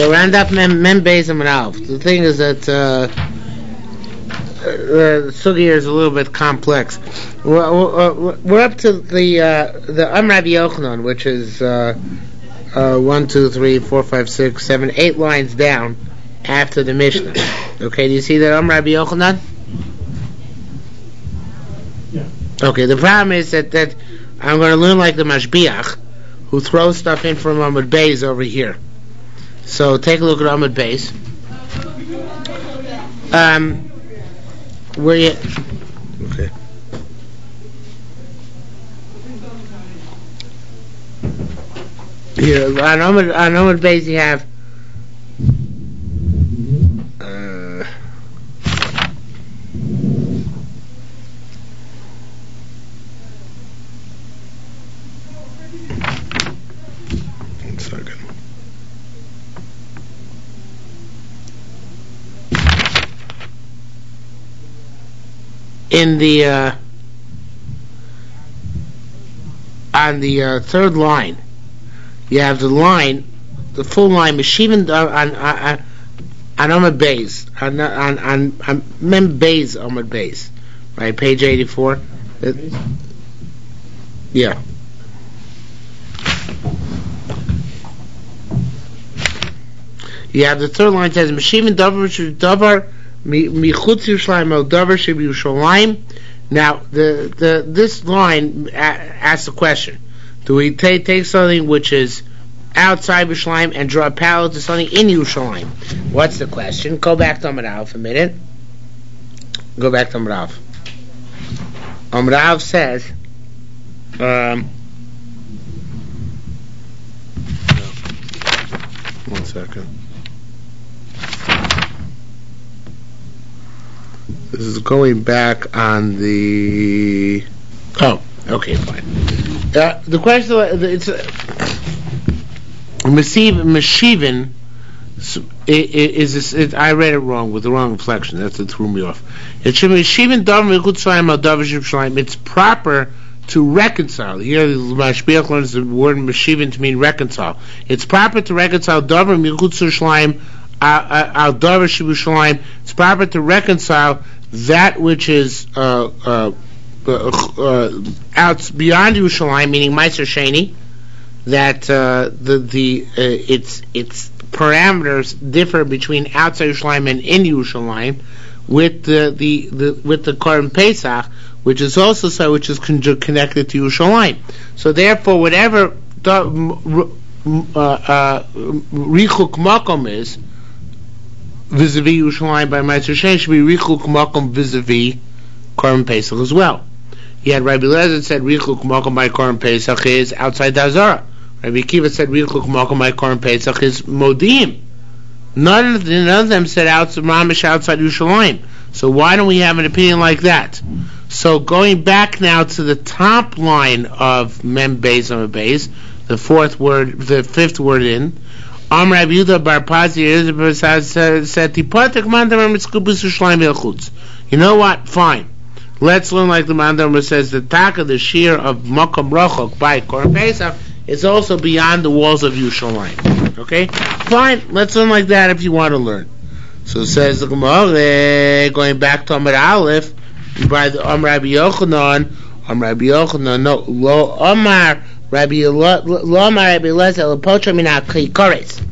Okay, we're on Daf Mem Beis Amud Aleph. The thing is that the sugi is a little bit complex. We're up to the Rabbi Yochanan, which is 1, 2, 3, 4, 5, 6, 7, 8 lines down after the Mishnah. Okay, do you see that Rabbi Yochanan? Yeah. Okay, the problem is that I'm going to learn like the Mashbiach, who throws stuff in from Amud Beis over here. So take a look at Amud Beis. Where you? Okay. Here on Amud Beis you have. One second. In the on the third line, you have the full line, Meshivan on Amud Beis, on Mem Beis Amud Beis, right? Page 84. Yeah. You have the third line says Meshivan Davar Michutz Yerushalayim El Davar Sheb Yerushalayim. Now this line asks a question: do we take something which is outside Yerushalayim and draw a parallel to something in Yerushalayim? What's the question? Go back to Amud Aleph a minute. Go back to Amud Aleph. Amud Aleph says. One second. This is going back on the. Oh, okay, fine. The question it's Meshivan is I read it wrong with the wrong inflection. That's what threw me off. It should be Meshivan Davar Michutz Yerushalayim. It's proper to reconcile. Here, the Mashbiach learns the word Meshivan to mean reconcile. It's proper to reconcile Davar Michutz Yerushalayim. Al Davar Sheb Yerushalayim. It's proper to reconcile that which is out beyond Yerushalayim, meaning Meiser Sheni, that its parameters differ between outside Yerushalayim and in Yerushalayim, with the Korban Pesach, which is also so, which is connected to Yerushalayim. So therefore, whatever Richuk Makom is vis-a-vis Yerushalayim by Meiser Sheni should be Richuk Makom vis-a-vis Korban Pesach as well. He had Rabbi Lezer said Richuk Makom by Korban Pesach is outside the Hazara. Rabbi Akiva said Richuk Makom by Korban Pesach is Modim. None of them said Mamish outside Yerushalayim. So why don't we have an opinion like that? So going back now to the top line of Mem Beis Amud Beis, the fifth word in. Rabbi Yehuda Bar Pazi said, you know what? Fine. Let's learn like the Mandamar says, the taka, the shear of Makam Rachok by Korban Pesach is also beyond the walls of Yerushalayim. Okay? Fine. Let's learn like that if you want to learn. So says the Gemara, going back to Amud Aleph, by the Rabbi Yochanan, Rabbi Yochanan, no, lo Amar, Rabbi Lezer Lepotra Min HaKikores.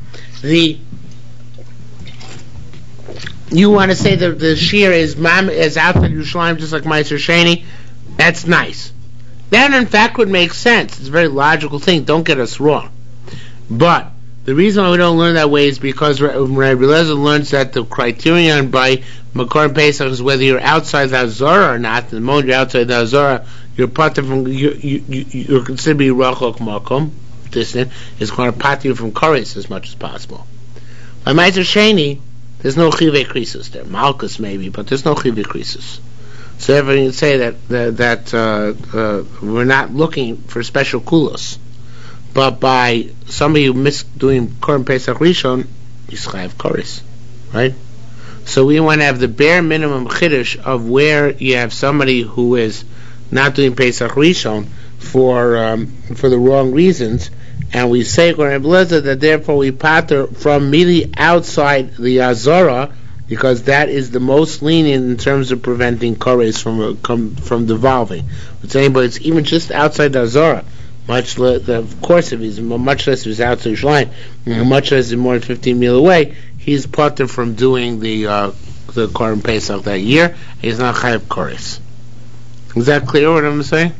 You want to say that the shear is outside Yerushalayim, just like Meiser Sheni? That's nice. That in fact would make sense. It's a very logical thing. Don't get us wrong. But the reason why we don't learn that way is because Rabbi Lezer learns that the criterion by Korban Pesach is whether you're outside the Hazara or not. The moment you're outside the Hazara, you're considered to be Rachok Makom, distant. It's going to pat you from Koretz as much as possible. By Meiser Sheni, there's no Chivei Krisus there. Malchus maybe, but there's no Chivei Krisus. So everyone can say that we're not looking for special kulos. But by somebody who missed doing Korban Pesach Rishon, you chayav Koretz, right? So we want to have the bare minimum chiddush of where you have somebody who is not doing Pesach Rishon for the wrong reasons, and we say according to Beleza that therefore we pater from immediately outside the Azara, because that is the most lenient in terms of preventing kores from devolving. But anybody, it's even just outside the Azara, much less, of course, if he's much less if he's outside Yerushalayim, much less if more than 15 mil away, he's pater from doing the Korban Pesach that year. He's not chayav kores. Is that clear what I'm saying?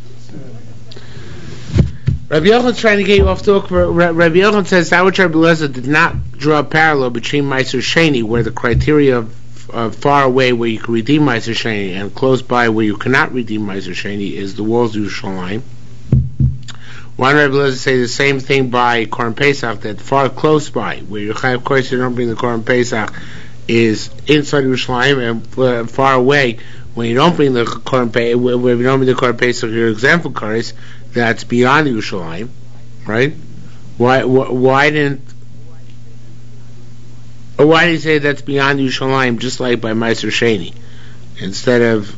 Rabbi Yochanan trying to get you off the hook. Rabbi Yochanan says that which Rabbi Eliezer did not draw a parallel between Meiser Sheni, where the criteria of far away where you can redeem Meiser Sheni and close by where you cannot redeem Meiser Sheni is the walls of Yerushalayim. One Rabbi Eliezer say the same thing by Korban Pesach, that far close by where you have, of course, you don't bring the Korban Pesach is inside Yerushalayim, and far away when you don't bring the Korban Pesach, where you don't bring the Korban Pesach, your example Kares, that's beyond Yerushalayim, right? Why did he say that's beyond Yerushalayim, just like by Meiser Sheni, instead of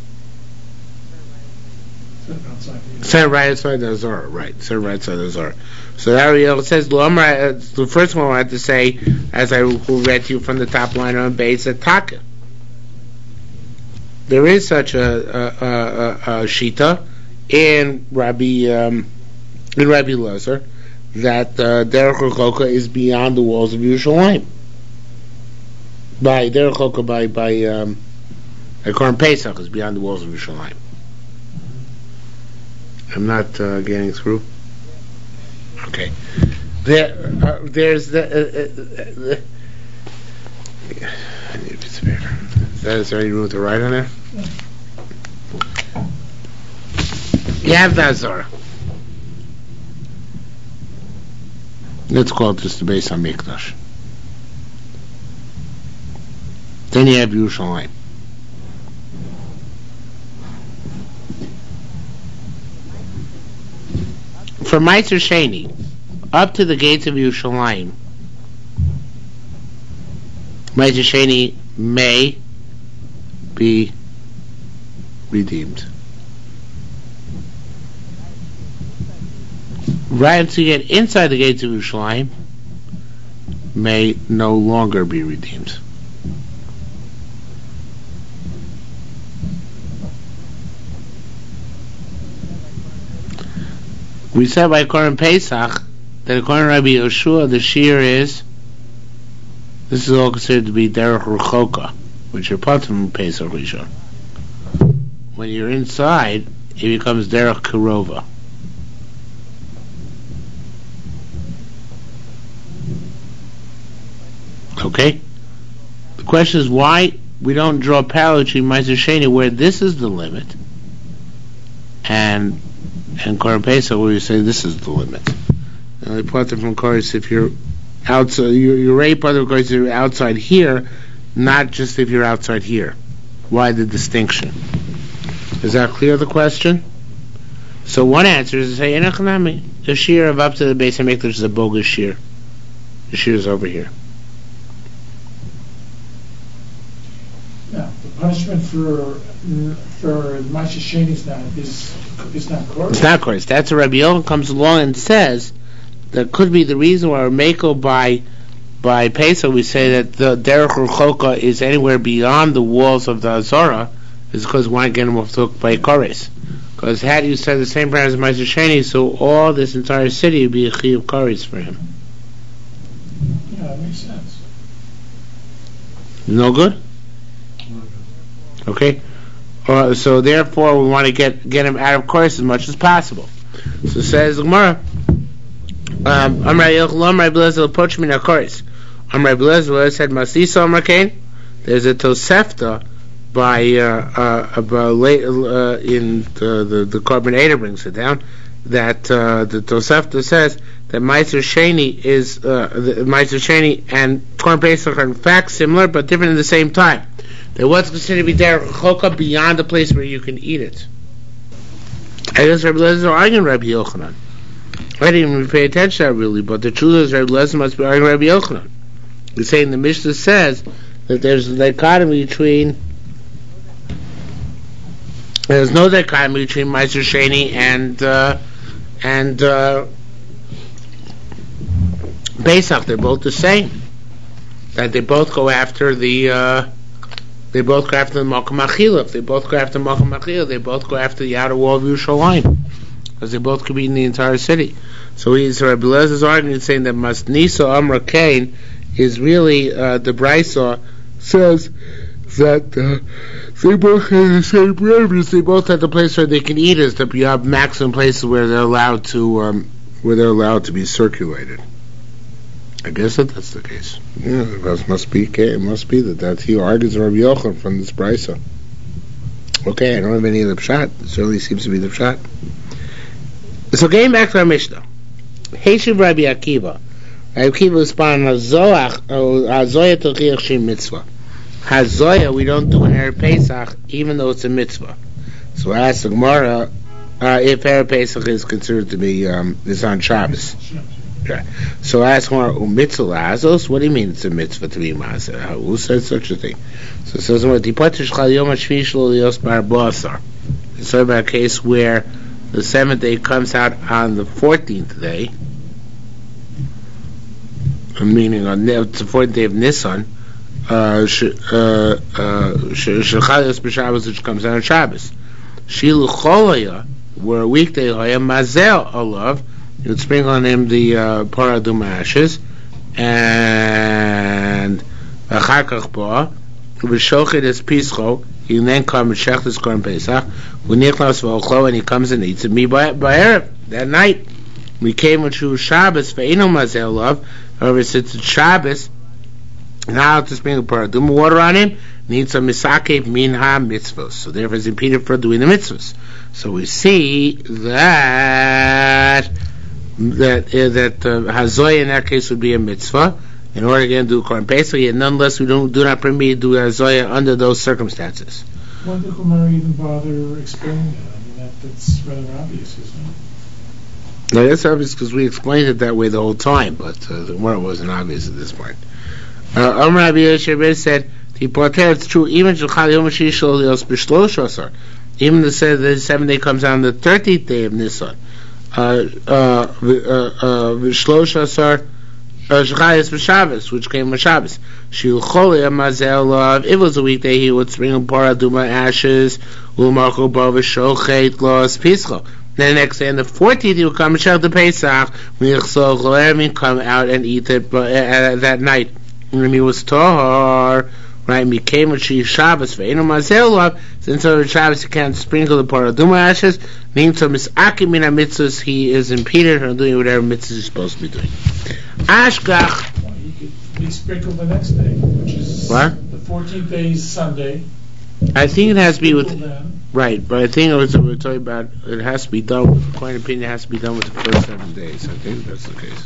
set right outside the Azara, right? Set right outside the Azara. So Ariel says, the first one I had to say, as I read to you from the top line on base, at Taka. There is such a shita in Rabbi Eliezer that Derech Rechoka is beyond the walls of Yerushalayim. By Derech Rechoka by Korban Pesach is beyond the walls of Yerushalayim. I'm not getting through. Okay. There's the. I need a piece of paper. Is there any room to write on there? You have the Azara. Let's call it just the base on Mikdash. Then you have Yerushalayim. From Meiser Sheni up to the gates of Yerushalayim, Meiser Sheni may be redeemed. Right until you get inside the gates of Yerushalayim, may no longer be redeemed. We said by Korban Pesach that according to Rabbi Yoshua, the shear is, this is all considered to be Derech Rechoka, which are part of Pesach Rishon. When you're inside, it becomes Derech Kirova. Okay? The question is why we don't draw a parallel between Meiser Sheni, where this is the limit, and Korban Pesach, where you say this is the limit. And we part from course if you're outside, you're right part of course if you're outside here, not just if you're outside here. Why the distinction? Is that clear, the question? So one answer is to say, the shear of up to the base of Mikdash is a bogus shear. The shear is over here. Yeah, the punishment for Meiser Sheni is not Koros. It's not Koros. That's where Rabbi Yochanan comes along and says that could be the reason why Meko by Pesach we say that the Derech Rechoka is anywhere beyond the walls of the Azara is because we want to get him off the hook by Koros. Because had you said the same prayer as Meiser Sheni, so all this entire city would be a Chiyuv Koros for him. Yeah, that makes sense. No good? Okay? So therefore we want to get him out of course as much as possible. So says the Gemara, Amrei Blazer approach me now course. Amrei Blazer said Masisa Amrakain. There's a Tosefta by in the Korban Eder brings it down that the Tosefta says that Meiser Sheni is Meiser Sheni and Korban Pesach are in fact similar but different at the same time. That what's considered to be Derech Rechoka beyond the place where you can eat it. I guess Rabbi Lezer are arguing Rabbi Yochanan. I didn't even pay attention to that really, but the truth is Rabbi Lezer must be arguing Rabbi Yochanan. He's saying the Mishnah says that there's a dichotomy between there's no dichotomy between Meiser Sheni and Pesach, they're both the same. That they both go after the Malkam Achila. If they both go after Malkam Achila, they both go after the outer wall of Yerushalayim, because they both could be in the entire city. So Rabbi Lezer's argument saying that Masnisa Amra Kain is really the Brisa says that they both have the same premise. They both have the place where they can eat. Is that you have maximum places where they're allowed to be circulated. I guess that's the case. Yeah, that must be that he argues Rabbi Yochanan from this Brisa. Okay, I don't have any of the pshat. It certainly seems to be the pshat. So getting back to our Mishnah, Heshiv Rabbi Akiva. Rabbi Akiva was on Hazoya Tochiach Shem Mitzvah. Hazoya we don't do in Erev Pesach, even though it's a mitzvah. So I asked the Gemara if Erev Pesach is considered to be is on Shabbos. Okay. So I asked Gemara, mitzvah azos. What do you mean it's a mitzvah to be maser? Who said such a thing? So it says it's talking about a case where the 7th day comes out on the 14th day, meaning on it's the 14th day of Nisan, which comes out on Shabbos. Shilu Cholaya, where a weekday Hoya Mazel Olav, you would sprinkle on him the Paraduma ashes, and Achakach Ba, V'shochet es Pischo, he then comes and shechtes Korban Pesach, V'nichlas V'ochlo, and he comes and eats it me by Erev, that night. We came with Shu Shabbos, Ve'ino Mazel Olav, however, since it's Shabbos, now to sprinkle Paraduma water on him, needs some Misakev Minha Mitzvos, so therefore it's impeded for doing the mitzvahs. So we see that Hazoy in that case would be a mitzvah in order to do Korban Pesach, yet nonetheless we do not permit to do Hazoy under those circumstances. Why did Gemara even bother explaining that? I mean, that's rather obvious, isn't it? No, that's obvious because we explained it that way the whole time, but the Gemara wasn't obvious at this point. Amr Rabbi Yosef said, it's true, even the 7th day comes on the 13th day of Nisan. Which came with Shabbos. If it was a weekday, he would sprinkle Paraduma ashes, then the next day, on the 14th, he would come and shell the Pesach, come out and eat it that night. When he was Tahar, right, became with Shabbos, since over Shabbos he can't sprinkle the Paraduma ashes, means so Misakim in mitzvahs, he is impeded from doing whatever mitzvahs he's supposed to be doing. Ashkach. Well, he could be sprinkled the next day, which is what? The 14th day is Sunday. I think it has to be with then. right, but I think we're talking about it has to be done. According to opinion, it has to be done with the first 7 days. I think that's the case.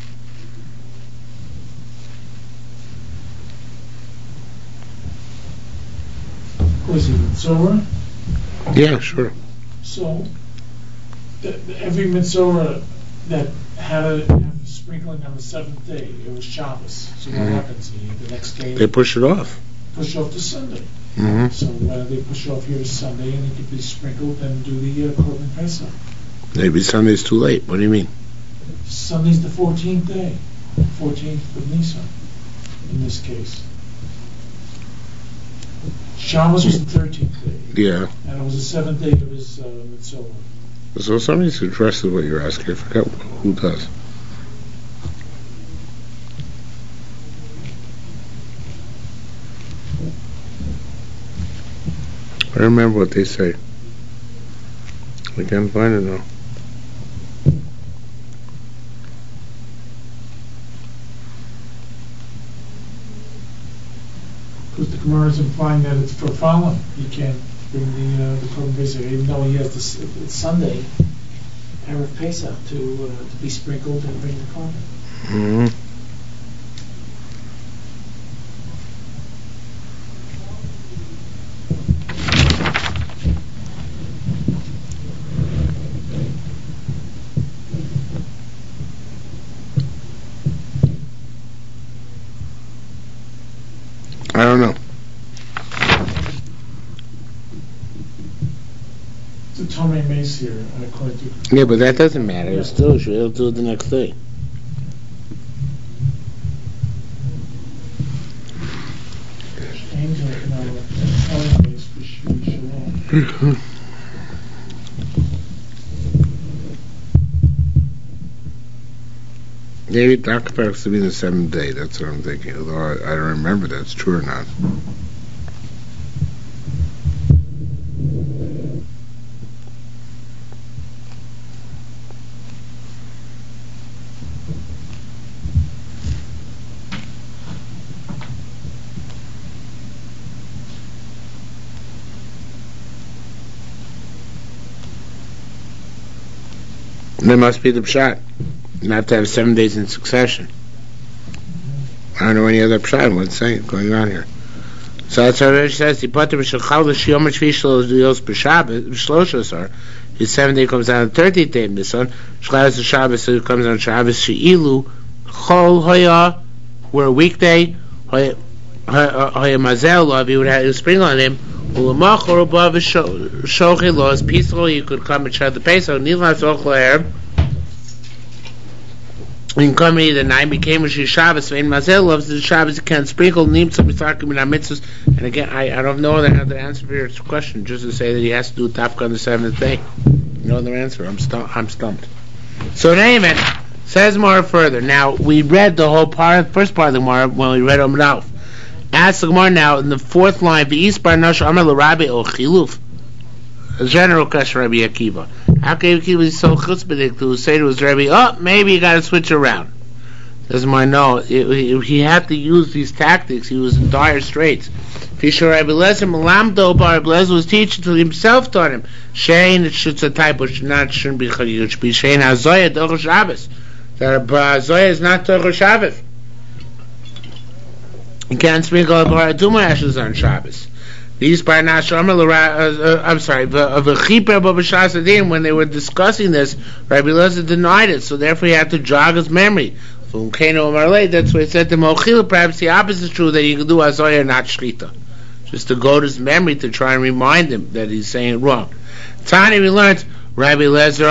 Was it Mitzorah? Yeah, sure. So, every Mitzorah that had a sprinkling on the 7th day, it was Shabbos. So what happens? The next day they push it off. Push off to Sunday. Mm-hmm. So why don't they push off here to Sunday and it could be sprinkled and do the Korban Pesach? Maybe Sunday's too late. What do you mean? Sunday's the 14th day, 14th of Nisan, in this case. Shabbos was the 13th day. Yeah. And it was the 7th day of his Mitzorah. So somebody's interested in what you're asking. I forgot who does. I remember what they say. We can't find it now. Because the Gemara is implying that it's for following. You can't bring the Korban Pesach, even though he has it's Sunday, Erev Pesach, to be sprinkled and bring the Korban. Mm-hmm. I don't know. It's a Tomei Mace here, according to... Yeah, but that doesn't matter. It's still true. It'll do it the next day. things are, telling us we should. Maybe Dr. has to be the 7th day, that's what I'm thinking, although I don't remember if that's true or not. There must be the pshat, not to have 7 days in succession. I don't know any other pshat. What's going on here? So that's what it says. His 7th day comes on the 30th day of Nisan. Shchaz the Shabbos, so it comes on Shabbos. She'ilu chol hoya, were a weekday. Hoya mazel lo, if you would have a sprinkle on him. Ulamachor above shochi lo, is peaceful. You could come and shut the Pesach. Nilas ochel erb. In company the night became Rosh Shabbos. Vein mazel loves the Shabbos. You can sprinkle nimtza b'tarkim in our mitzvahs. And again, I don't know the answer for your question. Just to say that he has to do tafka on the 7th day. No other answer. I'm stumped. So in any event, says more further. Now we read the whole first part of the Gemara when we read Amud Aleph. Ask the Gemara now in the 4th line. V'is bar Nasha Amar l'Rabbi o chiluf. A general question, Rabbi Akiva. How can Akiva be so chutzpahdik to say to his Rabbi, maybe you got to switch around? Doesn't mind know. He had to use these tactics. He was in dire straits. Fisher Rabbi Lezer Malamdo Bar Lezer was teaching to himself, taught him. Shein, it should be a type, which shouldn't be chagig. It should be Shein Hazoya Dochel Shabbos. That Hazoya is not Dochel Shabbos. You can't sprinkle a bar Aduma ashes on Shabbos. These by Nasha I'm sorry, when they were discussing this, Rabbi Lezer denied it, so therefore he had to jog his memory. That's why he said to Mochila, perhaps the opposite is true, that you can do Azoya, not Shchita. Just to go to his memory to try and remind him that he's saying it wrong. Tani, we learned, Rabbi Lezer,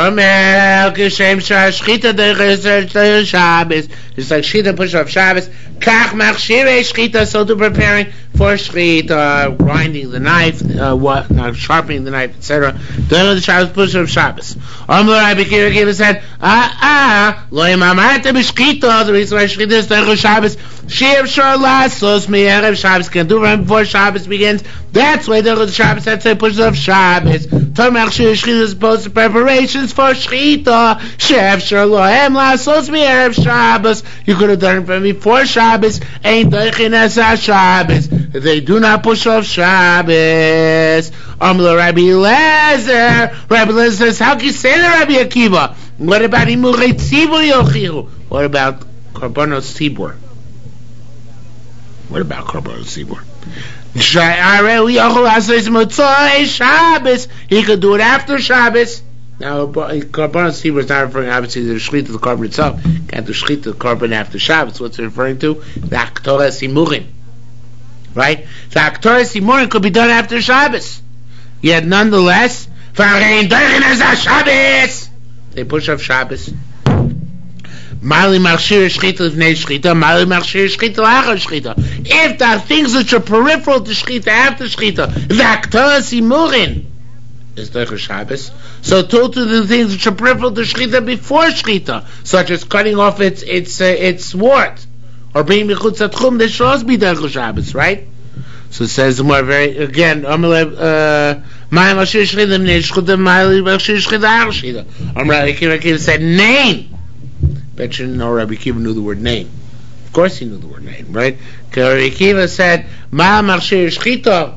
Shabbos. It's like Shchita push off Shabbos. Kach machshirei Shchita, so to preparing for Shchita, grinding the knife, sharpening the knife, etc. During the Shabbos push off Shabbos. Rabbi Akiva said, lo yamamarta b'Shchita. The reason why Shchita is during Shabbos, she'ev shor lasos me'erev Shabbos, can do right before Shabbos begins. That's why during the Shabbos, that's why it pushes off Shabbos. Tom machshirei Shchita is supposed to preparations for Shchita. She'ev shor lohem lasos me'erev Shabbos. You could have done it from before Shabbos. Ain't doichin as Shabbos. They do not push off Shabbos. Rabbi Lezer. Rabbi Lezer says, how can you say that, Rabbi Akiva? What about Imurei Tzibur Yochiru? What about Korbanos Tzibur? What about Korbanos Tzibur? He could do it after Shabbos. Now, Korbanos Tzibur is not referring obviously to the Shechita of the Korban itself. Can't do Shechita of the Korban after Shabbos. What's it referring to? The Aktoras Imurim. Right? The Aktoras Imurim could be done after Shabbos. Yet nonetheless, they push off Shabbos. Mali machshir Shechita lifnei Shechita, Mali machshir Shechita lachar Shechita. If there are things which are peripheral to Shechita after Shechita, the Aktoras Imurim is Dochel Shabbos. So too to the things which are peripheral to Shechita before Shechita, such as cutting off its wart, or being Mechutz Atchum, they should also be Dochel Shabbos, right? So it says more very, again, Rabbi Akiva said, name. Bet you know Rabbi Akiva knew the word name. Of course he knew the word name, right? Because Rabbi Akiva said, Machshir Shechita.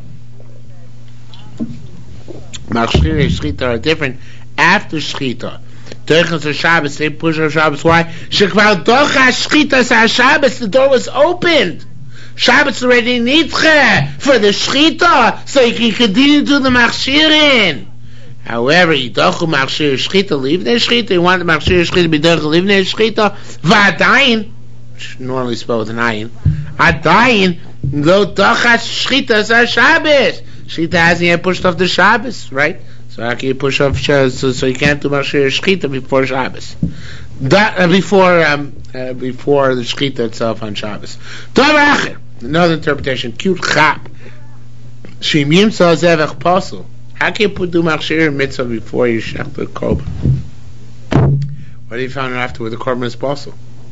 Machshir Shechita are different after Shechita. Dochel Shabbos, they push on Shabbos. Why? Shekvar Docha Shechita sa Shabbos, the door was opened. Shabbos already nidche for the Shechita, so you can continue to the Machshirin. However, Yidochu Machshir Shechita Livnei Shechita, you want the Machshir Shechita to be Dochel Livnei Shechita, V'adayin, normally spelled with an ayin, Adayin, Lo Docha Shechita sa Shabbos. Shechita hasn't yet pushed off the Shabbos, right? So how can you push off Shabbos? So you can't do Machshir Shechita before Shabbos. Before the shechita itself on Shabbos. Another interpretation. Cute chap. Shim yimsa zevach pasul. How can you do machshir mitzvah before you shech the korban? What do you find out afterward? The korban is pasul.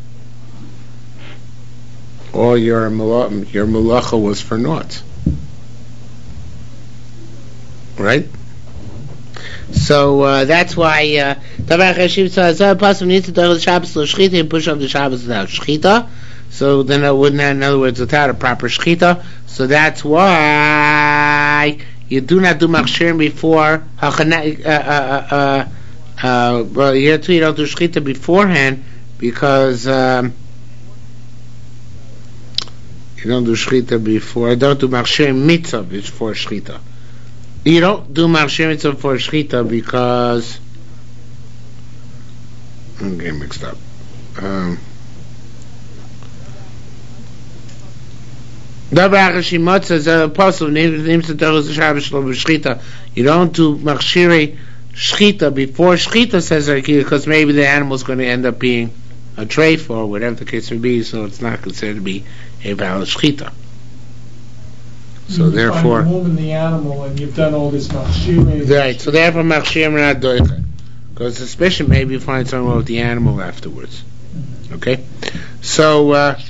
All your malacha was for naught. Right? So that's why Tavar Hashem says Pasuk needs to do the Shabbos l'shchita and push up the Shabbos without shchita. So then it wouldn't have, in other words, without a proper shchita. So that's why you do not do machshir before well, you don't do shchita beforehand because you don't do shchita before. Don't do machshir mitzvah before shchita. You don't do machshir mitzvah for shchita because I'm getting mixed up. You don't do machshir shchita before shchita, says because maybe the animal is going to end up being a treif or whatever the case may be, so it's not considered to be a valid shchita. So therefore, you find the animal and you've done all this machshir. Right. So therefore, machshir not doicha, because suspicion maybe you find something wrong with the animal afterwards. Okay. So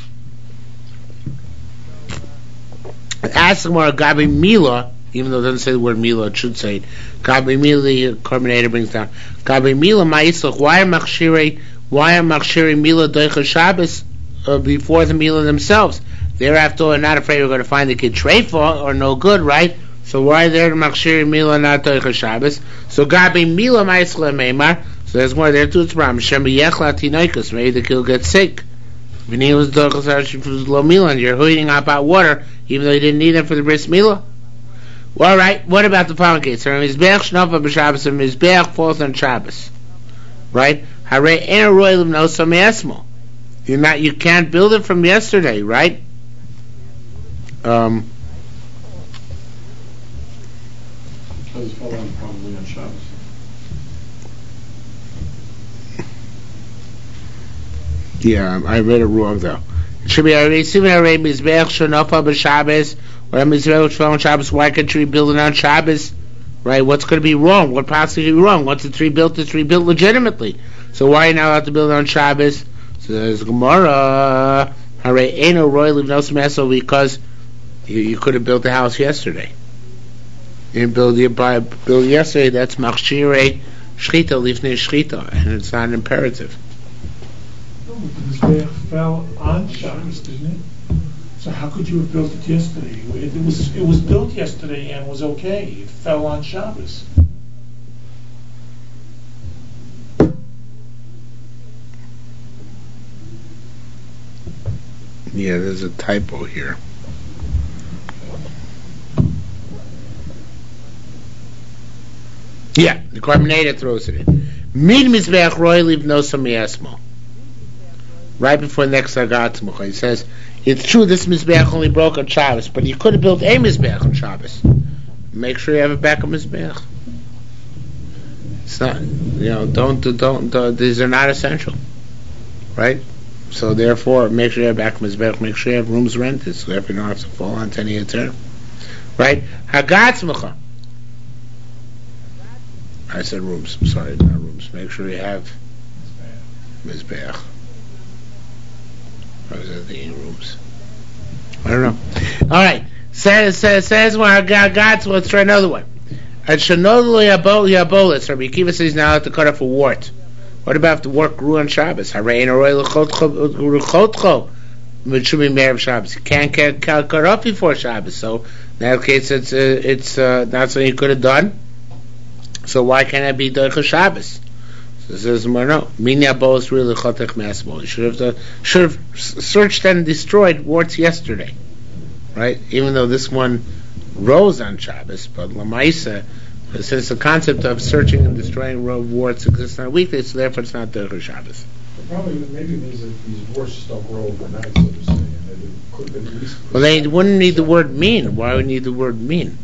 ask more gabi mila, even though it doesn't say the word mila, it should say gabi mila. The Carbonator brings down gabi mila ma'isloch. Why are machshiri mila doicha Shabbos before the mila themselves? Thereafter, we're not afraid we're going to find the kid treifa or no good, right? So why there machshir mila not doicha Shabbos? So gabi mila ma'isla meimar. So there's more there too. It's problem. Shem yechla tinoikus. Maybe the kid gets sick. When he was doicha lo mila, and you're heating up hot water, even though you didn't need it for the bris mila. Well, all right. What about the following case? Mizbeach shnafa b'Shabbos and mizbeach falls on Shabbos, right? Harei ein roilim no sameesmo. You can't build it from yesterday, right? Because it fell on probably on Shabbos. Yeah, I read it wrong though. It should be Mizbeach Shanafa b'Shabbos or Mizbeach which fell on Shabbos. Why can't you rebuild it on Shabbos? Right? What's going to be wrong? What possibly could be wrong? Once it's rebuilt legitimately. So why are you not allowed to build it on Shabbos? So there's Gemara. Hare Eno Roy Liv Nosam Esel, because you could have built the house yesterday. You didn't build yesterday. That's machshire shchita lifnei shchita, and it's not an imperative. No, but the Mizbeach fell on Shabbos, didn't it? So how could you have built it yesterday? It was built yesterday and was okay. It fell on Shabbos. Yeah, there's a typo here. Yeah, the Carbonator throws it in. Mid Mizbeach Roy Liv No Samiasmo. Right before the next Agatzmucha, he says, it's true this Mizbeach only broke on Shabbos, but you could have built a Mizbeach on Shabbos. Make sure you have a backup Mizbeach. It's not, don't, these are not essential. Right? So therefore, make sure you have backup Mizbeach, make sure you have rooms rented, so therefore you don't have to fall on any eternal. Right? Hagatzmucha. I said rooms. I'm sorry, not rooms. Make sure you have Mizbeach. Or is that the rooms? I don't know. All right. Says when God's. Let's try another one. At Shanodli Yabolis, Rabbi Akiva says he's now allowed to cut off a wart. What about if the wart grew on Shabbos? Harein Aroi L'Chotcho Mitshumi Me'erev Shabbos. You can't cut off before Shabbos. So in that case, it's not something you could have done. So why can't it be Doicha Shabbos? So it says no. Minya Boas really Chotech Masmo. You should have searched and destroyed warts yesterday, right? Even though this one rose on Shabbos, but Lamaisa, since the concept of searching and destroying warts exists on a weekday, so therefore it's not Doicha Shabbos. Probably maybe means that these warts don't grow overnight, so to say, and it could have been at least. Well, they wouldn't need the word mean. Why would you need the word mean?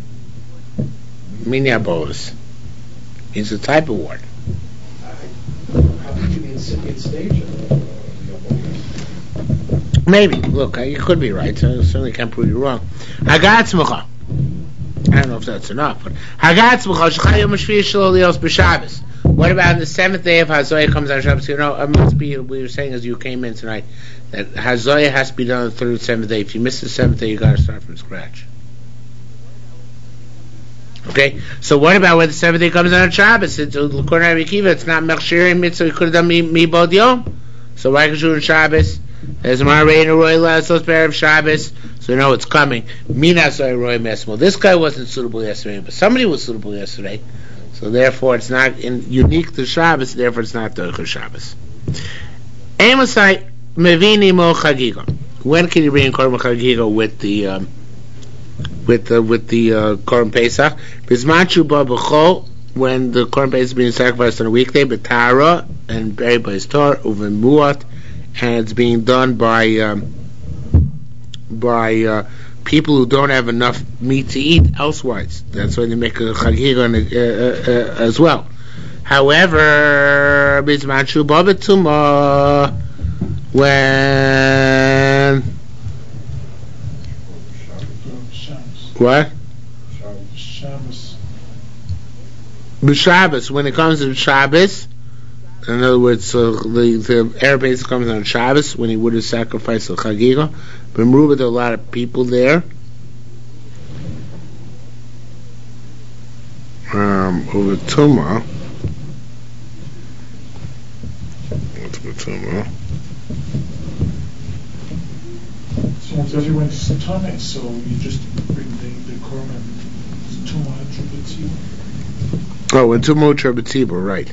Minya Boas. It's a type of word. I think it means incipient stage of the Yom. Maybe. Look, you could be right. So I certainly can't prove you wrong. Hagatzmucha. I don't know if that's enough, but Hagatzmucha shechayom shvius shelo lios b'Shabbos. What about the seventh day of Hazoya comes on Shabbos? You know, it must be, what you were saying as you came in tonight, that Hazoya has to be done on the third and seventh day. If you miss the seventh day, you got to start from scratch. Okay, so what about when the seventh day comes on Shabbos? It's L'Korn HaRikiva, it's not Mechshir Mitzvah, you could have done Mi Bod Yom. So why could you on Shabbos? There's Ma'arei Roy Lasos Be'erev Shabbos, so you know it's coming. Minas Roy Mesmo. This guy wasn't suitable yesterday, but somebody was suitable yesterday. So therefore it's not unique to Shabbos, therefore it's not Doicha Shabbos. Amosai Mevini Mo Chagiga. When can you bring Korban Chagiga with the Korban Pesach? Bismanchu Ba B'chol, when the Korban Pesach is being sacrificed on a weekday, B'tara, and buried by his Torah, Uven Muat, and it's being done by people who don't have enough meat to eat elsewise. That's why they make a chagiga as well. However, bismanchu ba b'tumah, when what? Shabbos. B'Shabbos, when it comes to Shabbos, in other words, the Arab base comes on Shabbos when he would have sacrificed the chagiga. But Meruba, there are a lot of people there. Over Tumah. What's the Tumah? So once everyone's tummy, so you just bring the korban Tumah Trubetziba. Oh, and Tumah Trubetziba, right.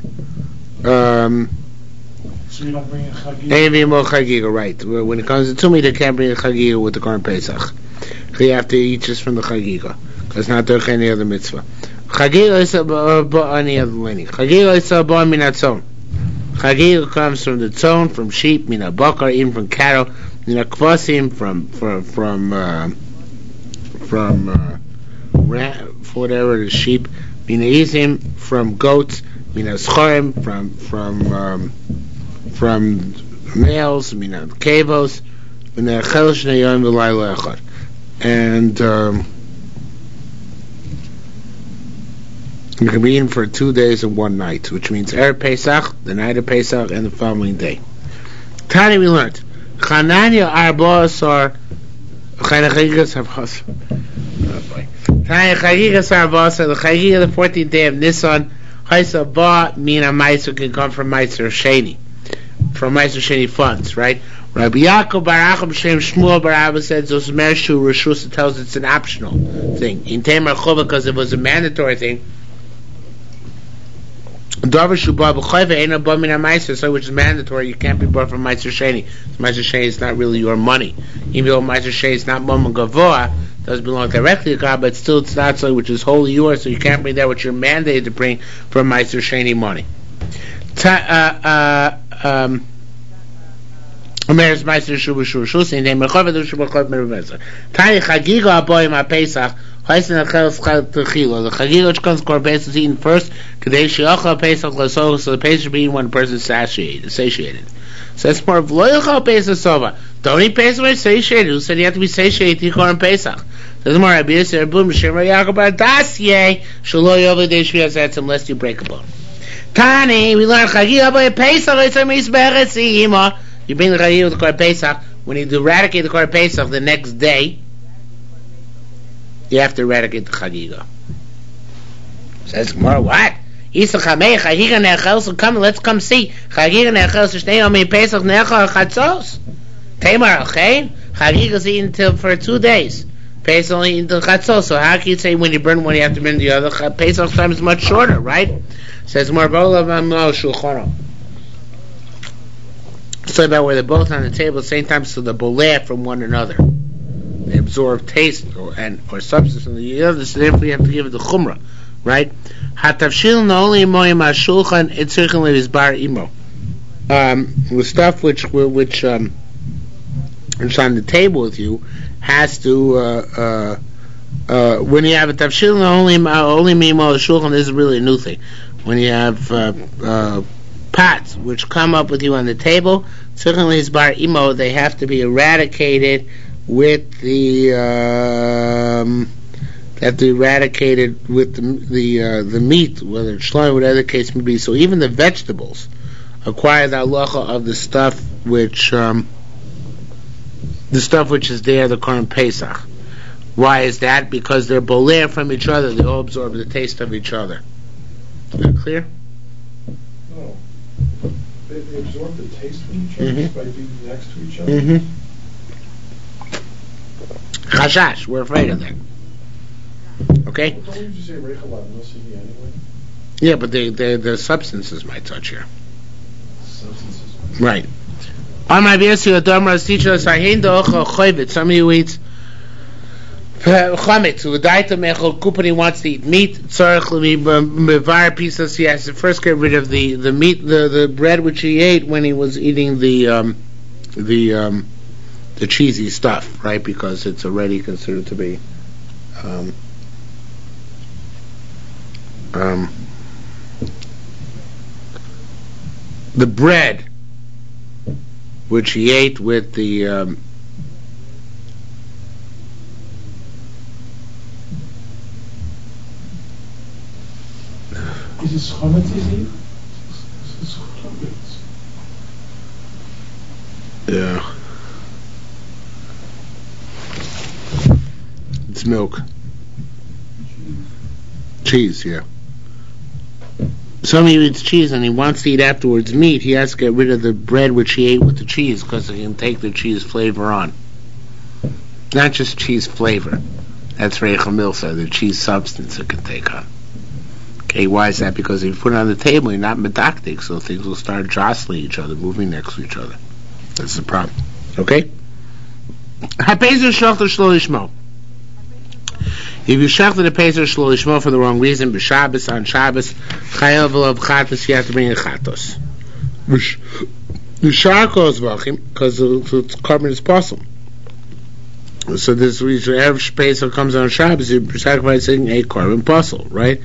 So you don't bring a chagiga? Right. When it comes to Tumah, they can't bring a chagiga with the Korban Pesach. You have to eat just from the chagiga. It's not durch any other mitzvah. Chagiga is any other learning. Chagiga is a bar min hatzon. Chagiga comes from the tzon, from sheep, min habakar, even from cattle, min hakvasim, from whatever the sheep, min ha'izim, from goats, min haschorim, from males, min ha'kevos, min ha'chel shnei yom v'layla echad. And it can be eaten for 2 days and 1 night, which means Erev Pesach, the night of Pesach, and the following day. Tani, we learned Chananya Arba'asar Chagigas Arba'asar. Tani Chagigas Arba'asar, the Chagiga, the 14th day of Nisan. Haisa Ba Mina Meiser can come from Meiser Sheni, from Meiser Sheni funds, right? Rabbi Yaakov Bar Acham Shem Shmuel Bar Abba said Zosmershu Rishus tells it's an optional thing. In Tamar Chova, because it was a mandatory thing. Davar Shubah B'Chayva Ein Abba Mina Meiser, so which is mandatory. You can't be bought from Meiser Sheni. Meiser Sheni is not really your money, even though Meiser Sheni is not Mama Gavoa. Does belong directly to God, but still it's not so, which is wholly yours, so you can't bring that which you're mandated to bring from Meiser Sheni money. Ameris Meiser Shubu Shus in name of the Shubu Chov Tani Chagiga Aboyim HaPesach Haisen HaChel Schal Techila. The Chagiga which comes Korban Pesach is eaten first. Kadei She'achal Pesach L'Sol, so the Pesach should be eaten when the person is satiated. So that's more of Loyachal Pesach Sova. Don't eat Pesach when you're satiated. Who said you have to be satiated to eat Korban Pesach? There's more Rabbi Yisrael Boom Shemra Yaakov Bar Dasye Shelo Yovel Dei Shvias Etzem, lest you break a bone. Tani, we learn Chagiga Aboyim Pesach Yitzar Mis Be'eretz Yima. You bring the Chagiga with the Korban Pesach. When you eradicate the Korban Pesach the next day, you have to eradicate the Chagiga. Says more what? Isa Chamei Chagiga Nechel. So come, let's come see. Chagiga Nechel. So Shnei Yomei Pesach Nechel Chatzos. Tamar Alchein. Chagiga is eaten for 2 days. Pesach only eaten till Chatzos. So how can you say when you burn one you have to burn the other? Pesach time is much shorter, right? Says more Bola V'Amol Shulchano. So about where they're both on the table at the same time, so they're boleh from one another. They absorb taste or substance from the other, so therefore you have to give it the chumrah, right? Hatavshil na'oli moyim ha'shulchan etzirchen le'izbar imo. The stuff which is on the table with you has to when you have a tavshil na'oli mimo ha'shulchan, this is really a new thing. When you have pots which come up with you on the table, they have to be eradicated with the meat, whether it's shloim, whatever the case may be. So even the vegetables acquire the halacha of the stuff which is there, the Korban Pesach. Why is that? Because they're boler from each other. They all absorb the taste of each other. Is that clear? No. They absorb the taste from each other by being next to each other? Chashash, we're afraid of that. Okay? Well, don't you just say Reichel Adnosini anyway? Yeah, but the substances might touch here. Substances. Right. On my Birsi Adomras teacher us Ahin Docha Choyvet. Some of you eat chametz. Udaita Mechol Kupani wants to eat meat. Tzarech Mevar pieces. He has to first get rid of the meat, the bread which he ate when he was eating the cheesy stuff, right? Because it's already considered to be the bread which he ate with the Is this chametz easy? This is chametz. Yeah. It's milk. Cheese, yeah. Somebody eats cheese and he wants to eat afterwards meat, he has to get rid of the bread which he ate with the cheese because he can take the cheese flavor on. Not just cheese flavor. That's Reichel Milsa, the cheese substance it can take on. Okay, why is that? Because if you put it on the table, you're not medactic, so things will start jostling each other, moving next to each other. That's the problem. Okay? If you shechted the Pesach Shlo Lishmo for the wrong reason, b'Shabbos, on Shabbos, chayav v'lo b'chatos, you have to bring a chatos. B'shar kol zvachim, because the carbon is possible. So this reason, Erev Pesach comes on Shabbos, you're sacrificing a carbon puzzle, right?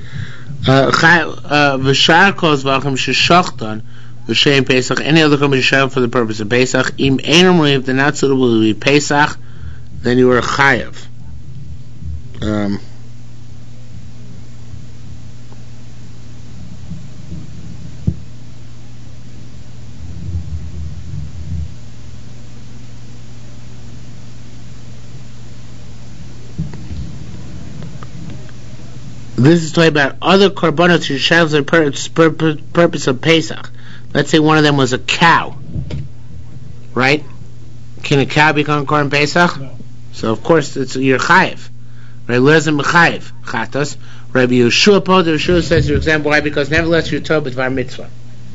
V'shar kol zvachim sheshachtan, v'shem Pesach, any other carbon shechted for the purpose of Pesach, im einam if they're not suitable to be Pesach, then you are chayav. This is talking about other korbanos who serve the purpose of Pesach. Let's say one of them was a cow, right? Can a cow become korban Pesach? No. So of course it's your chayiv. Right, Lezim B'chayiv, Chatos. Rabbi Yeshua says, for example, why? Because nevertheless you're told b'dvar mitzvah.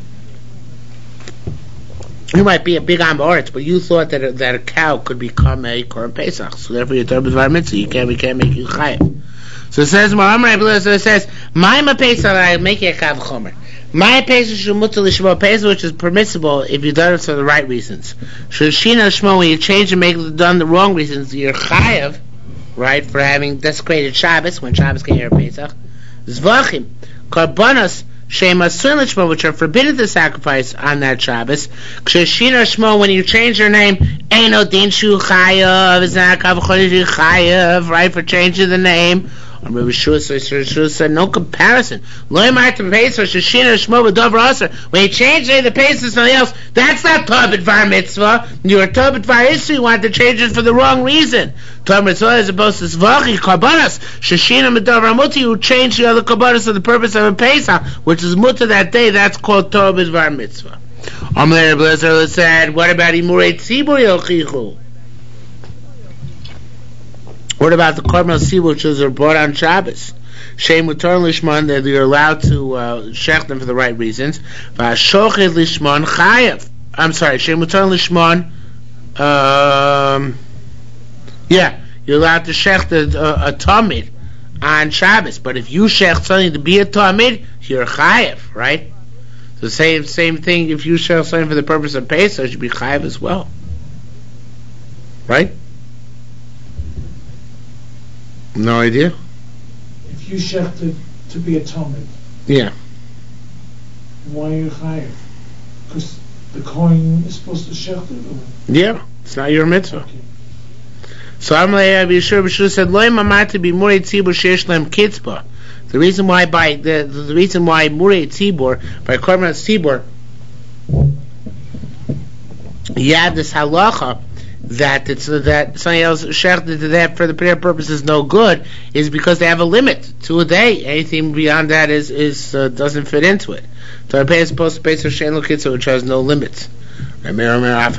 You might be a big Am Ha'aretz, but you thought that a cow could become a Korban Pesach, so therefore you're told b'dvar mitzvah. We can't make you chayiv. So it says, it says, Ma'ima Pesach, I make a kav chomer. My Pesach shumutzah l'shmo Pesach, which is permissible if you done it for the right reasons. Shishina shmo, when you change and make it done the wrong reasons, you're chayiv. Right, for having desecrated Shabbos, when Shabbos came here Pesach. Zvachim, Karbanos, Shem Asun L'Shmo, which are forbidden to sacrifice on that Shabbos. Ksheshina Shmo, when you change your name, Eino Din Shu Chayav, is not Chayav, right, for changing the name. Rabbi Yeshua said, no comparison. When you change the name the Pesach to something else, that's not Tov B'dvar Mitzvah. You are Tov B'dvar Issur, you want to change it for the wrong reason. Tov Mitzvah is opposed to Zvachi, Karbanos, Sheshina Medavar Muti, who changed the other Karbanos for the purpose of a Pesach, which is Muta that day, that's called Tov B'dvar Mitzvah. Amalei Rabbi Eliezer said, what about Imurei Tzibur Yochichu? What about the Korban Sibur, which are brought on Shabbos? Shem Mutar Lishman, that you're allowed to shech them for the right reasons. V'ashochet Lishman Chayav. I'm sorry, Shem Mutar Lishman. Yeah, you're allowed to shech a Tamid on Shabbos, but if you shech something to be a Tamid, you're Chayav, right? So same thing. If you shech something for the purpose of Pesach, it should be Chayav as well, right? No idea. If you shechted to be a Talmud, yeah. why are you chayav? Because the coin is supposed to shecht it? Or? Yeah, it's not your mitzvah. Okay. So Amalei Rabbi Yeshua said, "Lo mamar to be murei tzibur sheish lehem kitzba." The reason why the reason why murei tzibur by korban tzibur, you have this halacha that it's that something else shechted to that for the prayer purpose is no good, is because they have a limit to a day. Anything beyond that is doesn't fit into it. So Rabbi is supposed to pay so shein lo kitzba, which has no limits. Rameir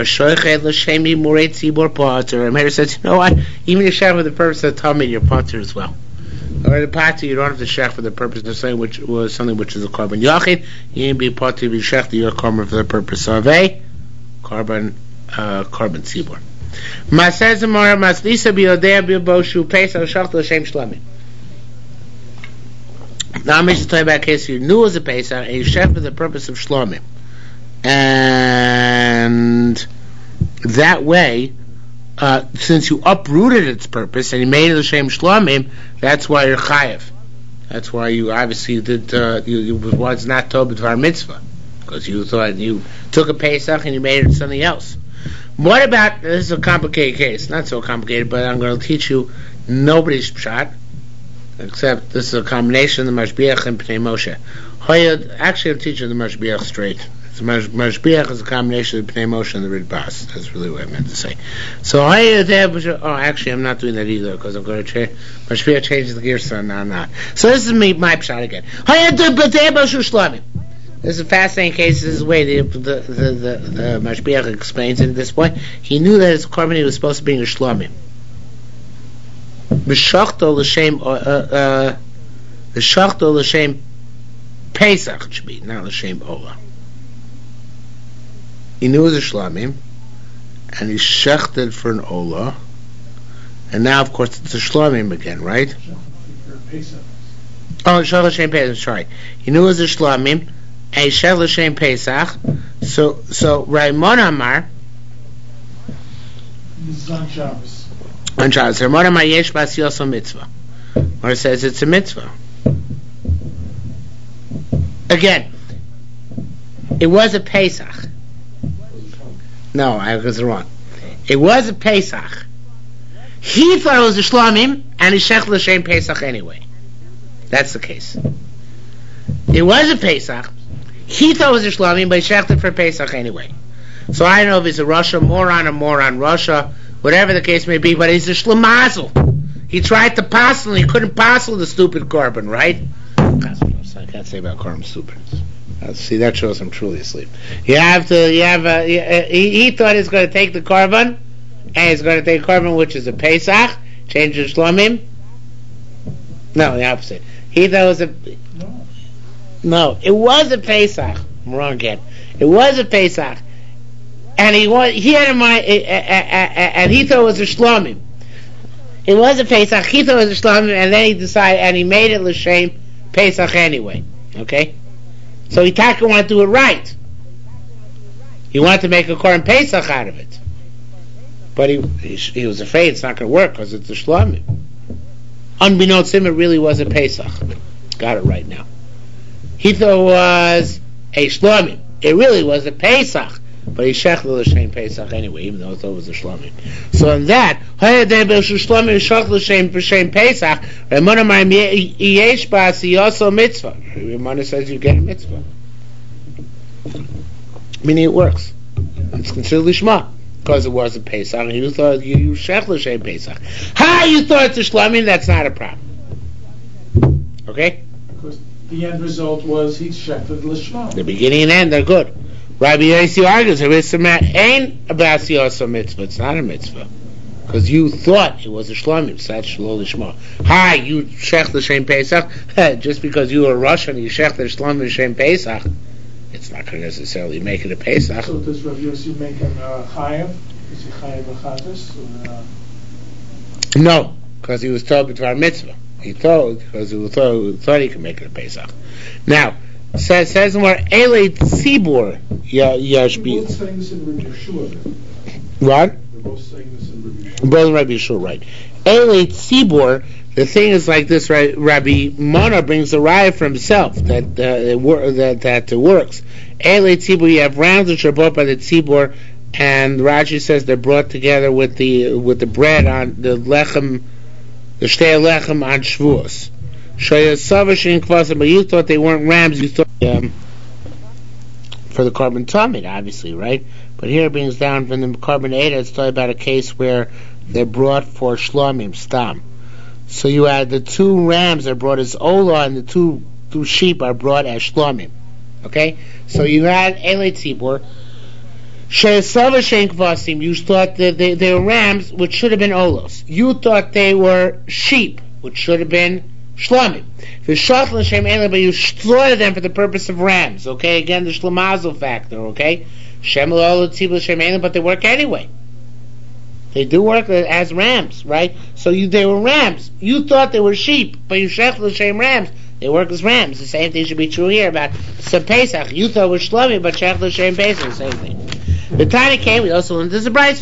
says, you know what? Even if you shech for the purpose of Talmud, you're potter as well. Or the potter, you don't have to shech for the purpose of something which is a korban yachid. You need to be potter to be shech to your korban for the purpose of a korban tzibur. Masez Amar Maslisa Biodea Bilboshu Pesach Shach L'Shem Shlamim. Now I'm just talking about a case you knew it was a Pesach and you shech for the purpose of Shlamim. And that way, since you uprooted its purpose and you made it l'shem shlamim, that's why you're chayev. That's why you obviously did. You was not told b'dvar mitzvah because you thought you took a Pesach and you made it something else. What about this? Is a complicated case, not so complicated, but I'm going to teach you nobody's pshat, except this is a combination of the Mashbiach and Pnei Moshe. Actually, I'm teaching the Mashbiach straight. Mashbiach is a combination of Pnei Moshe and the Ridbas. That's really what I meant to say. So, actually, I'm not doing that either because I'm going to change. Mashbiach changes the gear, so now I'm not. So this is my pshat again. This is a fascinating case. This is the way the Mashbiach explains it at this point. He knew that his korban he was supposed to bring a shlamim. B'shachto l'shem Pesach it should be, not l'shem Ola. He knew it was a shlamim, and he shechted for an Ola, and now of course it's a shlamim again, right? Oh, shech l'shem Pesach. Sorry, he knew it was a shlamim, and he shech l'shem Pesach. So Raimon Amar. On Shabbos. On Shabbos, Raimon Amar yesh bas yoso mitzvah. Or it says it's a mitzvah. Again, it was a Pesach. No, I was wrong. It was a Pesach. He thought it was a shlamim, and he shech l'shem Pesach anyway. That's the case. It was a Pesach. He thought it was a shlamim, but he shechted for Pesach anyway. So I don't know if he's a Russia moron Russia, whatever the case may be, but he's a shlemazel. He tried to passel, and he couldn't passel the stupid korban, right? I can't say about korban stupid. See, that shows I'm truly asleep. He thought he was going to take the korban, and he's going to take korban, which is a Pesach, change the shlamim. No, the opposite. He thought it was a... No, it was a Pesach. I'm wrong again. It was a Pesach. And he had in mind, and he thought it was a shlamim. It was a Pesach, he thought it was a shlamim, and then he decided, and he made it l'shem Pesach anyway. Okay? So he wanted to do it right. He wanted to make a korban Pesach out of it. But he was afraid it's not going to work because it's a shlamim. Unbeknownst to him, it really was a Pesach. Got it right now. He thought it was a shlamim. It really was a Pesach. But he shech l'shem Pesach anyway, even though he thought it was a shlamim. So in that, Pesach, Ramona says you get a mitzvah. Meaning it works. It's considered lishma because it was a Pesach, and you thought you shech l'shem Pesach. You thought it's a shlamim? That's not a problem. Okay. Because the end result was he shechted l'shma. The beginning and end are good. Rabbi Yossi argues ain't about also mitzvah. It's not a mitzvah because you thought it was a shlamim. So that's shlo lishma. You shech l'shem Pesach just because you were Russian. You shech the shlamim l'shem Pesach. It's not going to necessarily make it a Pesach. So does Rabbi Yossi make him chayav? Is he chayav v'chatas? No, because he was told b'dvar mitzvah. He thought because he thought he could make it a Pesach. Now. Says more Elei Tzibur Yashbi. Both saying this in Rabbi Yeshua. What? They're both saying this in Rabbi Yeshua. Both in Rabbi Yeshua, right? Elei Tzibur The thing is like this, right? Rabbi Mona brings a raya for himself that it works. Ele tzibur, you have rounds which are bought by the tzibur, and Rashi says they're brought together with the bread on the lechem, the shtei lechem on Shavuos. Shayasavashin kvasim, but you thought they weren't rams. You thought for the carbon tamid, obviously, right? But here it brings down from the carbon 8. It's talking about a case where they're brought for shlomim stam. So you had the 2 rams are brought as olah, and the two sheep are brought as shlomim. Okay, so you had Elei Tzibor. She'esava shein kvasim. You thought that they were rams, which should have been olos. You thought they were sheep, which should have been shlomim. V'shach l'shem elei, but you slaughtered them for the purpose of rams. Okay, again the shlamazel factor. Okay, shem l'olo tzibor shem elei, but they work anyway. They do work as rams, right? So they were rams. You thought they were sheep, but you shech l'shem rams. They work as rams. The same thing should be true here about some Pesach. You thought it was Shlomi, but shech l'shem Pesach, the same thing. The Tanya came, we also learned this is a brayso.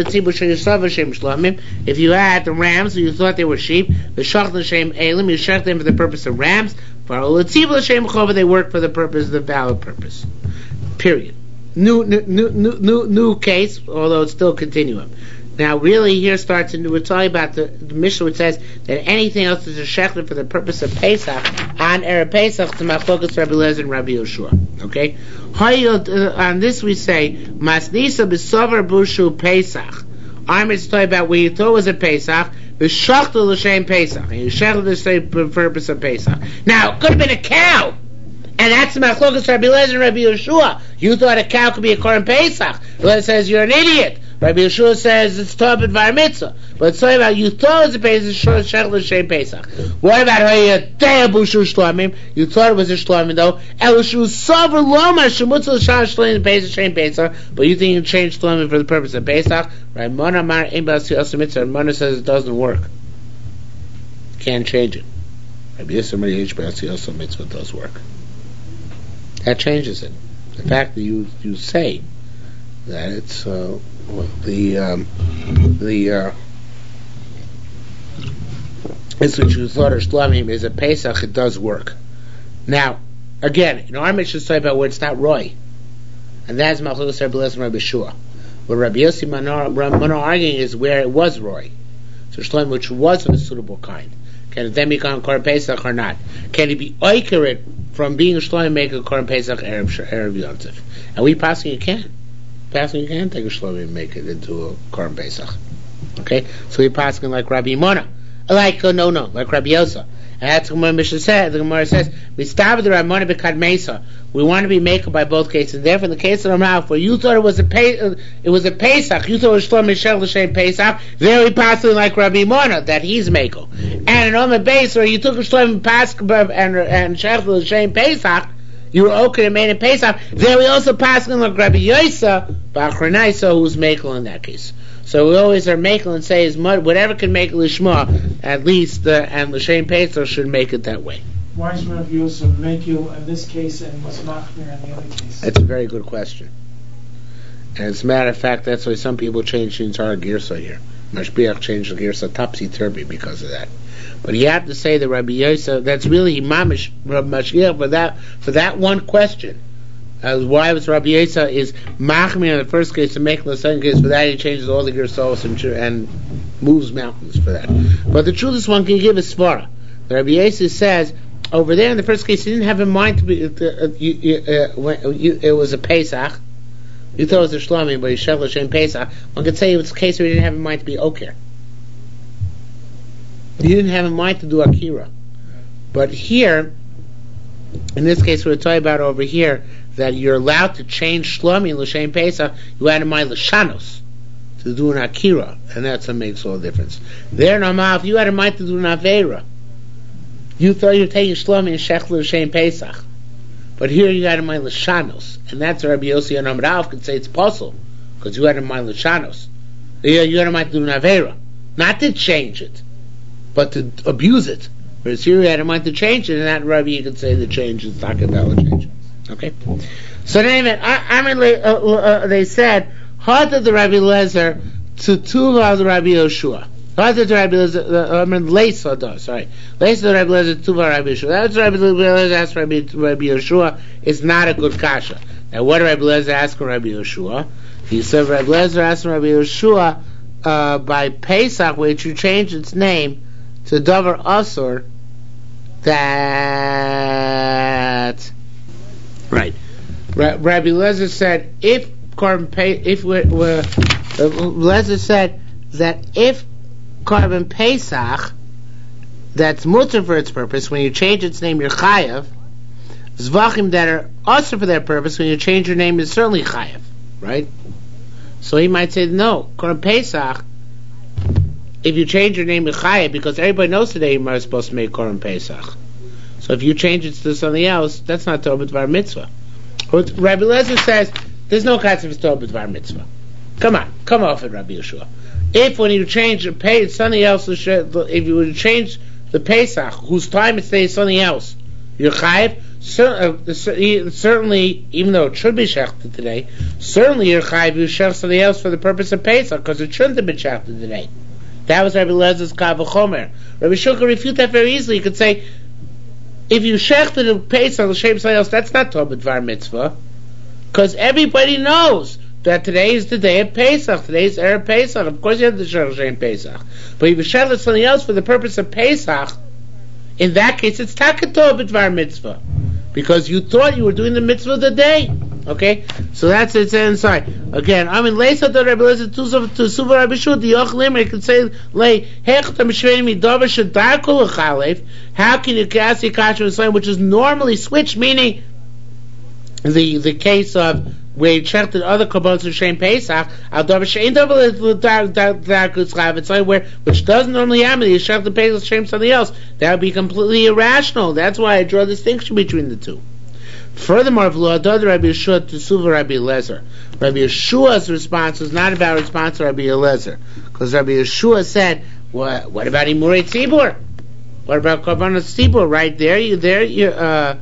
If you had the rams, you thought they were sheep, the shech l'shem elim, you shech them for the purpose of rams, for they work for the purpose, the valid purpose. Period. New case, although it's still continuum. Now, really, here starts, and we're talking about the Mishnah, which says that anything else is a shechler for the purpose of Pesach, on Erev Pesach, to Machlokas Rabbi Eliezer and Rabbi Yoshua. Okay? On this we say, Masnisa b'sover bushu Pesach. I'm just talking about where you thought it was a Pesach, b'shachtel l'shem Pesach. And you shechler the same purpose of Pesach. Now, it could have been a cow. And that's Machlokas Rabbi Eliezer and Rabbi Yoshua. You thought a cow could be a Korban Pesach. Eliezer says you're an idiot. Rabbi Yeshua says it's Tobit Var Mitzvah. But it's talking about you thought it was a Pesach, Shech L'Shem Pesach. What about Hayatei Bushu Shlomim? You thought it was a Shlomim though. Elishu Savar Loma Shemutz L'Shah Shlomim Pesach Shem Pesach. But you think you change Shlomim for the purpose of Pesach? Right? Mona Mar Ein Bas Yosem Mitzvah. Mona says it doesn't work. Can't change it. Rabbi Yosem Bas Yosem Mitzvah does work. That changes it. The fact that you say that it's it's what you thought of Shlamim is a Pesach, it does work. Now, again, our Mishnah is talking about where it's not Roy, and that's Machlokas Rabbi Eliezer and Rabbi Yeshua. What Rabbi Yossi Mona arguing is where it was Roy, so Shlamim which was of a suitable kind. Can it then become Korban Pesach or not? Can it be oikered from being a Shlamim make a Korban Pesach Erev Yom Tov? And we passing you can. You can't take a shlomi and make it into a Korban Pesach. Okay? So we passing like Rabbi Mona. Like Rabbi Yosa. And that's what the Gemara says, we start with the Rabbi Mona b'kad Mesa. We want to be maker by both cases. Therefore, in the case of the Rav, where you thought it was a Pesach, you thought it was shlomi shech l'shem Pesach, there we passing like Rabbi Mona, that he's maker. And in Omer Beis, where you took a shlomi and shech l'shem Pesach, you were okay and made a Pesach. There we also pass on like Rabbi Yosa, Ba'achronaisa, who's Mekel in that case. So we always are Mekel and say is whatever can make Lishma, at least and L'Shem Pesach should make it that way. Why is Rabbi Yosa Mekel in this case and was Machmir in the other case? That's a very good question. And as a matter of fact, that's why some people change the entire Girsa here. Mashbiach changed the Girsa topsy-turvy because of that. But you have to say that Rabbi Yosa, that's really Mamish Mashiach for that one question. Why was Rabbi Yosa is Machmir in the first case to make the second case, for that he changes all the Girsos and moves mountains for that. But the truest one can give is Svara. Rabbi Yosa says, over there in the first case, he didn't have in mind to be, it was a Pesach. You thought it was a Shlomim, but he shech l'shem Pesach. One could say it was a case where he didn't have in mind to be Oker. He didn't have in mind to do Akira. But here, in this case we're talking about over here, that you're allowed to change Shlomi and L'Shem Pesach, you had in mind L'Shanos, to do an Akira, and that's what makes all the difference. There, Namav, you had in mind to do an Aveira. You thought you were taking Shlomi and Shech L'Shem Pesach. But here you had in mind L'Shanos, and that's where Rabbi Yossi and Amrav could say it's possible, because you had in mind L'Shanos. You had in mind to do an Aveira. Not to change it, but to abuse it. Whereas here you had in mind to change it, and that Rabbi you could say the change is not a valid change. Okay? So anyway, they said, Hard of the Rabbi Eliezer to Tuva of the Rabbi Yoshua. Leisa sorry. Leisa Rabbi Eliezer Tuva Rabbi Yeshua. That's Rabbi Eliezer asked Rabbi Yeshua. It's not a good kasha. Now, what did Rabbi Eliezer ask Rabbi Yeshua? He said Rabbi Eliezer asked Rabbi Yeshua by Pesach, which you changed its name to Davar Asur. That right. Rabbi Eliezer said if Eliezer said that if Korban Pesach, that's mutter for its purpose, when you change its name, you're chayav. Zvachim that are also for their purpose, when you change your name, is certainly chayav, right? So he might say, no, Korban Pesach, if you change your name, you're chayav, because everybody knows today you're supposed to make Korban Pesach. So if you change it to something else, that's not Torah B'Dvar Mitzvah. Rabbi Eliezer says, there's no concept of Torah B'Dvar Mitzvah. Come off it, Rabbi Yeshua. If when you change the pay, something else, if you would change the Pesach, whose time it stays something else, you're chayiv. Certainly, even though it should be shechted today, certainly you're chayiv. You shech something else for the purpose of Pesach, because it shouldn't have been shechted today. That was Rabbi Eliezer Kav V'chomer. Rabbi Yeshua could refute that very easily. He could say, if you shechted a Pesach, the shape something else, that's not Torah B'Dvar Mitzvah, because everybody knows that today is the day of Pesach. Today is Erev Pesach. Of course you have the Shem Pesach. But if you shechted something else for the purpose of Pesach, in that case it's Takatov B'Dvar Mitzvah. Because you thought you were doing the mitzvah of the day. Okay? So that's it inside. Again, I mean, Leisa the Rebbe Leisa to Suva Rabbi Shua, the Yoch Limer, you can say, how can you cast your kasha with something which is normally switched, meaning the case of where you checked the other korbanos of Shem Pesach, it's somewhere which doesn't normally happen. You check the Pesach Shem something else. That would be completely irrational. That's why I draw a distinction between the two. Furthermore, Rabbi Yeshua to Suva Rabbi Eliezer. Rabbi Yeshua's response was not about response to Rabbi Eliezer, because Rabbi Yeshua said, "What about Imurei Tzibur? What about korbanos Tzibur? Right there, there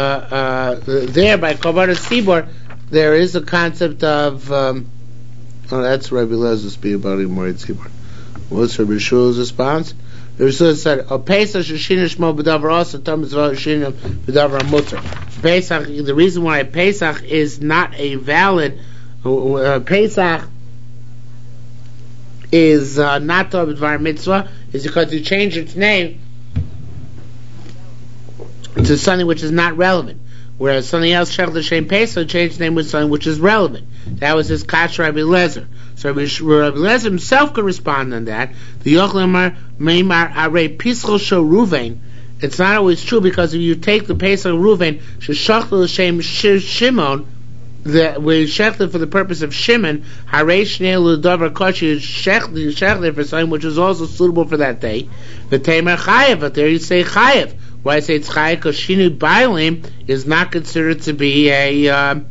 by korbanos Tzibur." There is a concept of that's Rabbi Eliezer speak about Imurei Tzibur. What's Rabbi Yeshua's response? Rabbi Yeshua said, "O Pesach sheshina shmo b'davar also tam mitzvah sheshina b'davar mutter." Pesach. The reason why Pesach is not a valid Pesach is not Torah B'Dvar Mitzvah is because you change its name to something which is not relevant. Whereas something else, Shech L'Shem Pesach, changed the name with something which is relevant. That was his Kash Rabbi Eliezer. So Rabbi Eliezer himself could respond on that. The Yochlamar Meimar Arei Pischol Shel Ruvain. It's not always true, because if you take the Pesach Ruvain, Shech L'Shem Shimon, where you shechted for the purpose of Shimon, Harei Shnei L'Davar Kosh, you shechted for something which is also suitable for that day. The Tamer Chayev, but there you say Chayev. Why I say it's chayav? Because Shinu Bailim is not considered to be an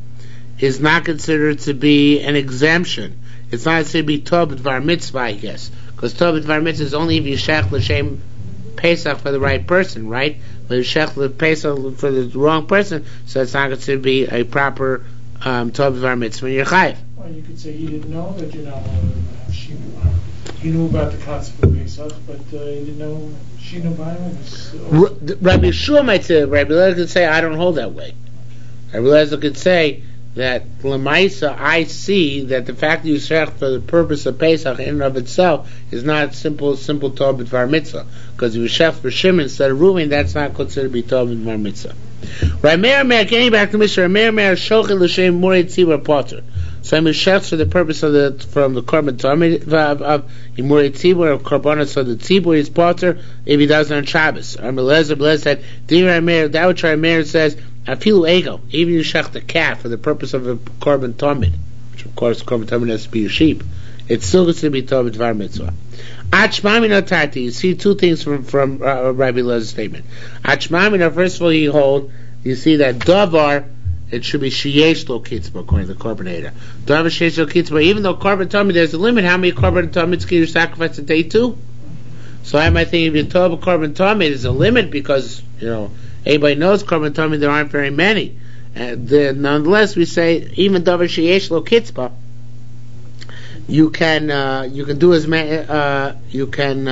exemption. It's not considered to be Torah B'Dvar Mitzvah, I guess, because Torah B'Dvar Mitzvah is only if you shech l'shem Pesach for the right person, right? But if you shech l'Pesach for the wrong person, so it's not considered to be a proper Torah B'Dvar Mitzvah when you're chayav. Well, you could say he didn't know that you're not allowed to have Shinu Bailim. He knew about the concept of Pesach, but he didn't know Shinu Bailim. Rabbi Yeshua might say, Rabbi Eliezer could say, I don't hold that way. Rabbi Eliezer could say that L'maisa, I see that the fact that you shech for the purpose of Pesach in and of itself is not simple Torah B'Dvar Mitzvah, because if you shech for Shimon instead of Reuven, that's not considered to be Torah B'Dvar Mitzvah. Rameir Meir, getting back to Mishnah, Rameir Meir Shochet L'Shem Morei Tzibur Potter. So I'm shechs for the purpose of from the korban tamid of Imurei Tzibur, of korbanos of the Tzibur is potter if he does it on Shabbos. Eliezer said, that which Rameir says, Afilu ego, even you shech the cat for the purpose of a korban tamid, which of course korban tamid has to be a sheep, it's still going to be Torah B'Dvar Mitzvah. Achmamina Tati, you see two things from Rabbi Eliezer statement. Achmamina, first of all, you see that davar, it should be sheyesh lo kitzba according to the carbonator. Davar sheyesh lo kitzba, even though korban tamid there's a limit, how many korban tamids can you sacrifice a day to? So I might think if you talk about korban tamid, there's a limit because everybody knows korban tamid there aren't very many. Nonetheless, we say even davar sheyesh lo kitzba, you can do as many you can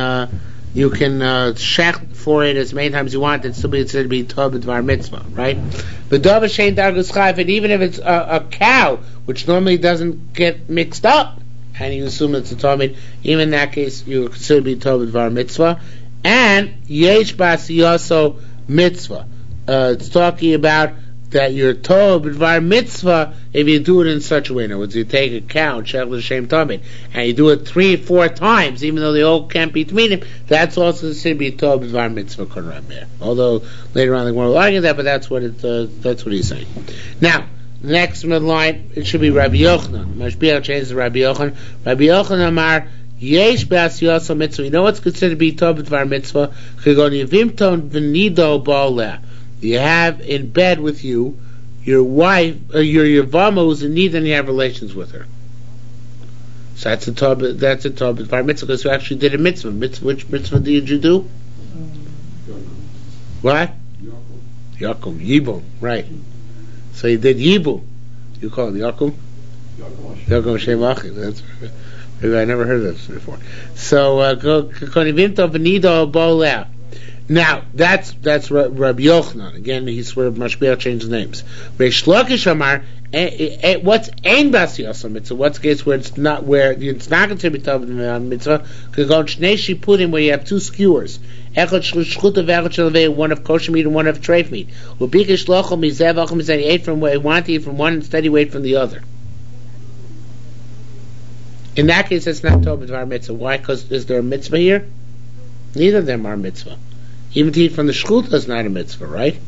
shech for it as many times you want. It's still be considered to be tov b'dvar mitzvah, right? But davar shein dargus chayv, and even if it's a cow, which normally doesn't get mixed up, and you assume it's a tov, even in that case you consider to be tov b'dvar mitzvah. And yesh bas yaso mitzvah. It's talking about that you're tov b'dvar mitzvah if you do it in such a way. In other words, you take a cow, shech l'shem tamid, and you do it 3-4 times, even though they all can't be tmidim. That's also considered to be tov b'dvar mitzvah koramir. Although later on they won't argue that, but that's what he's saying. Now, next line, it should be Rabbi Yochanan. Mashbiach changes to Rabbi Yochanan. Rabbi Yochanan Amar yesh b'as yasa mitzvah. You know what's considered to be tov b'dvar mitzvah? Chigon yivimton v'nido ba'oleh. You have in bed with you your wife, your Yavama who's in need, and you have relations with her. So that's a tov b'dvar mitzvah, because you actually did a mitzvah. Which mitzvah did you do? What? Yakum, Yibum, right. So you did Yibum. You call it Yakum? Yakum Shem Achi. That's maybe I never heard of this before. So konivimto v'nido ba'oleh. Now, that's Rabbi Yochanan. Again, he's where Mashbiach changed names. Reish Lakish Amar, what's ein bas yasa mitzvah? What's the case where it's not considered to be tov mitzvah? Kagon shnei shipurim, where you have two skewers. Echad shchuta ve'echad shalvei, one of kosher meat and one of treif meat. Ubikish lochel mizeh v'achel mizeh, he ate from where he wanted to eat from one, instead he ate from the other. In that case, it's not tov b'dvar mitzvah. Why? Because is there a mitzvah here? Neither of them are mitzvah. Even to eat from the shchuta is not a mitzvah, right?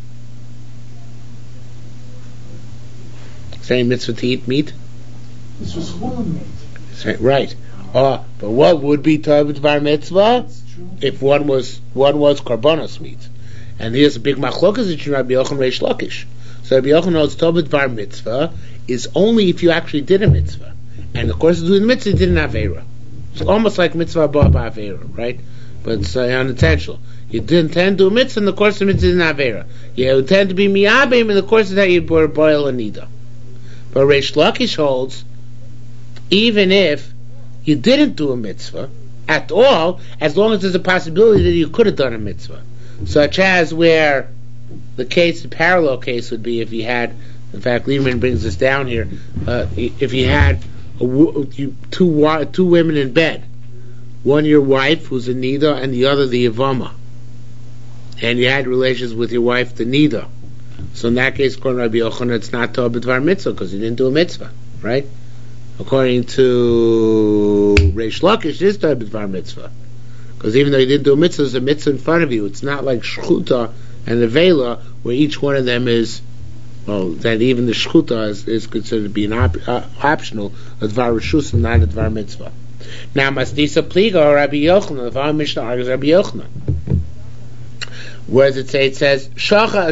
Is any mitzvah to eat meat? This was chulin meat. Right. But what would be tov b'dvar mitzvah? If one was karbonos meat. And here's a big machlokas between Rabbi Yochanan and Reish Lakish. So Rabbi Yochanan knows tov b'dvar mitzvah is only if you actually did a mitzvah. And of course, doing the mitzvah, you did an avera. It's almost like mitzvah ba'avera, right? But it's unintentional. You didn't intend to do a mitzvah, in the course of the mitzvah is an avera. You intend to be miyabim, in the course of that you boil a nida. But Reish Lakish holds, even if you didn't do a mitzvah at all, as long as there's a possibility that you could have done a mitzvah. Such as where the parallel case would be if you had, in fact, Lieberman brings this down here, if you had two women in bed, one your wife who's a nida and the other the yavama, and you had relations with your wife the nida, so in that case according to Rabbi Yochanan it's not tov b'dvar mitzvah because you didn't do a mitzvah, right? According to Reish Lakish, it is tov b'dvar mitzvah because even though you didn't do a mitzvah, there's a mitzvah in front of you. It's not like shchuta and the vela where each one of them is, well, that even the shchuta is considered to be an optional, a dvar reshus and not a dvar mitzvah. Now, Masdisa Pliga, Rabbi Yochanan, the following Mishnah argues Rabbi Yochanan. Where does it say? It says, it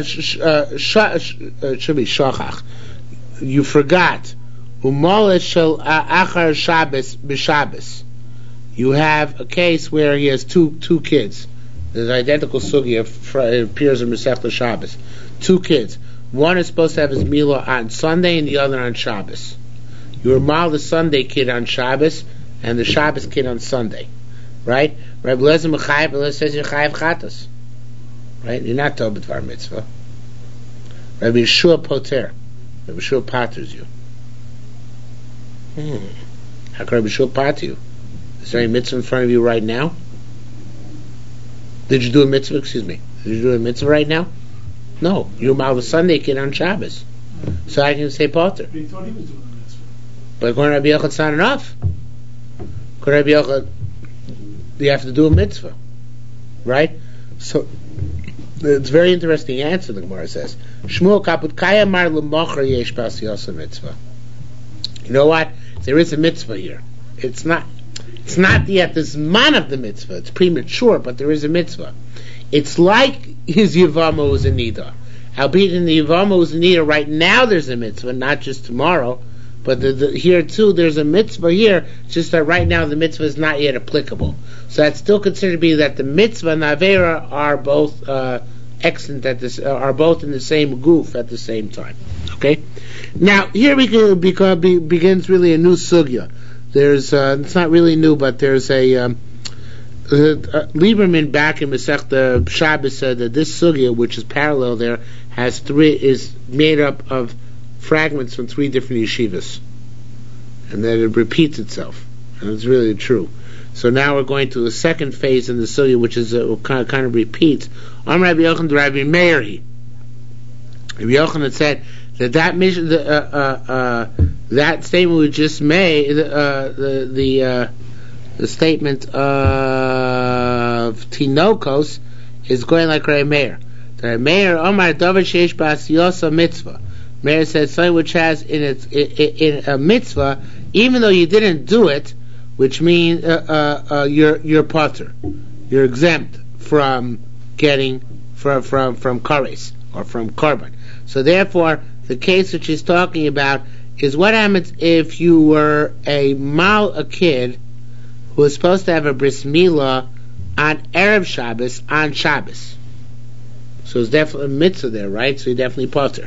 should be Shachach. You forgot. Umolet shel achar Shabbos b'Shabbos. You have a case where he has two kids. There's identical sugya, it appears in Masechta Shabbos. 2 kids. One is supposed to have his milah on Sunday and the other on Shabbos. You remal the Sunday kid on Shabbos and the Shabbos kid on Sunday, right? Rabbi Lezer Mechayev, Rabbi Lezer says you're chayev chatas, right? You're not tov b'dvar mitzvah. Rabbi Yeshua poter, Rabbi Yeshua paters you. How can Rabbi Yeshua pater you? Is there any mitzvah in front of you right now? Did you do a mitzvah? Excuse me. Did you do a mitzvah right now? No. You remal the Sunday kid on Shabbos, so I can say poter. But he thought he was doing a mitzvah. But according to Rabbi Yochanan, it's not enough. According to Rabbi Yochanan, you have to do a mitzvah, right? So it's a very interesting answer. The Gemara says, "Shmuel kaput kaya mar l'mocher yesh bas yasa mitzvah." You know what? There is a mitzvah here. It's not yet the zman of the mitzvah. It's premature, but there is a mitzvah. It's like his yavama was a nida. Albeit in the yavama was a nida, right now there's a mitzvah, not just tomorrow. But here too, there's a mitzvah here. It's just that right now the mitzvah is not yet applicable. So that's still considered to be that the mitzvah and the avera are both excellent are both in the same goof at the same time. Okay. Now here begins really a new sugya. There's it's not really new, but there's a Lieberman back in Masechta Shabbos said that this sugya, which is parallel there, is made up of fragments from 3 different yeshivas, and that it repeats itself, and it's really true. So now we're going to the second phase in the sugya, which is kind of repeats. Am Rabbi Yochanan Rabbi Meir. Rabbi Yochanan said that that statement we just made, the statement of Tinokos, is going like Rabbi Meir. Rabbi Meir Omar Davar Sheish B'Asiyasa Mitzvah. Meir said something which has in a mitzvah, even though you didn't do it, which means you're patur, you're exempt from getting from kares or from korban. So therefore, the case which he's talking about is what happens if you were a kid who was supposed to have a bris milah on Erev Shabbos on Shabbos. So it's definitely a mitzvah there, right? So you're definitely patur.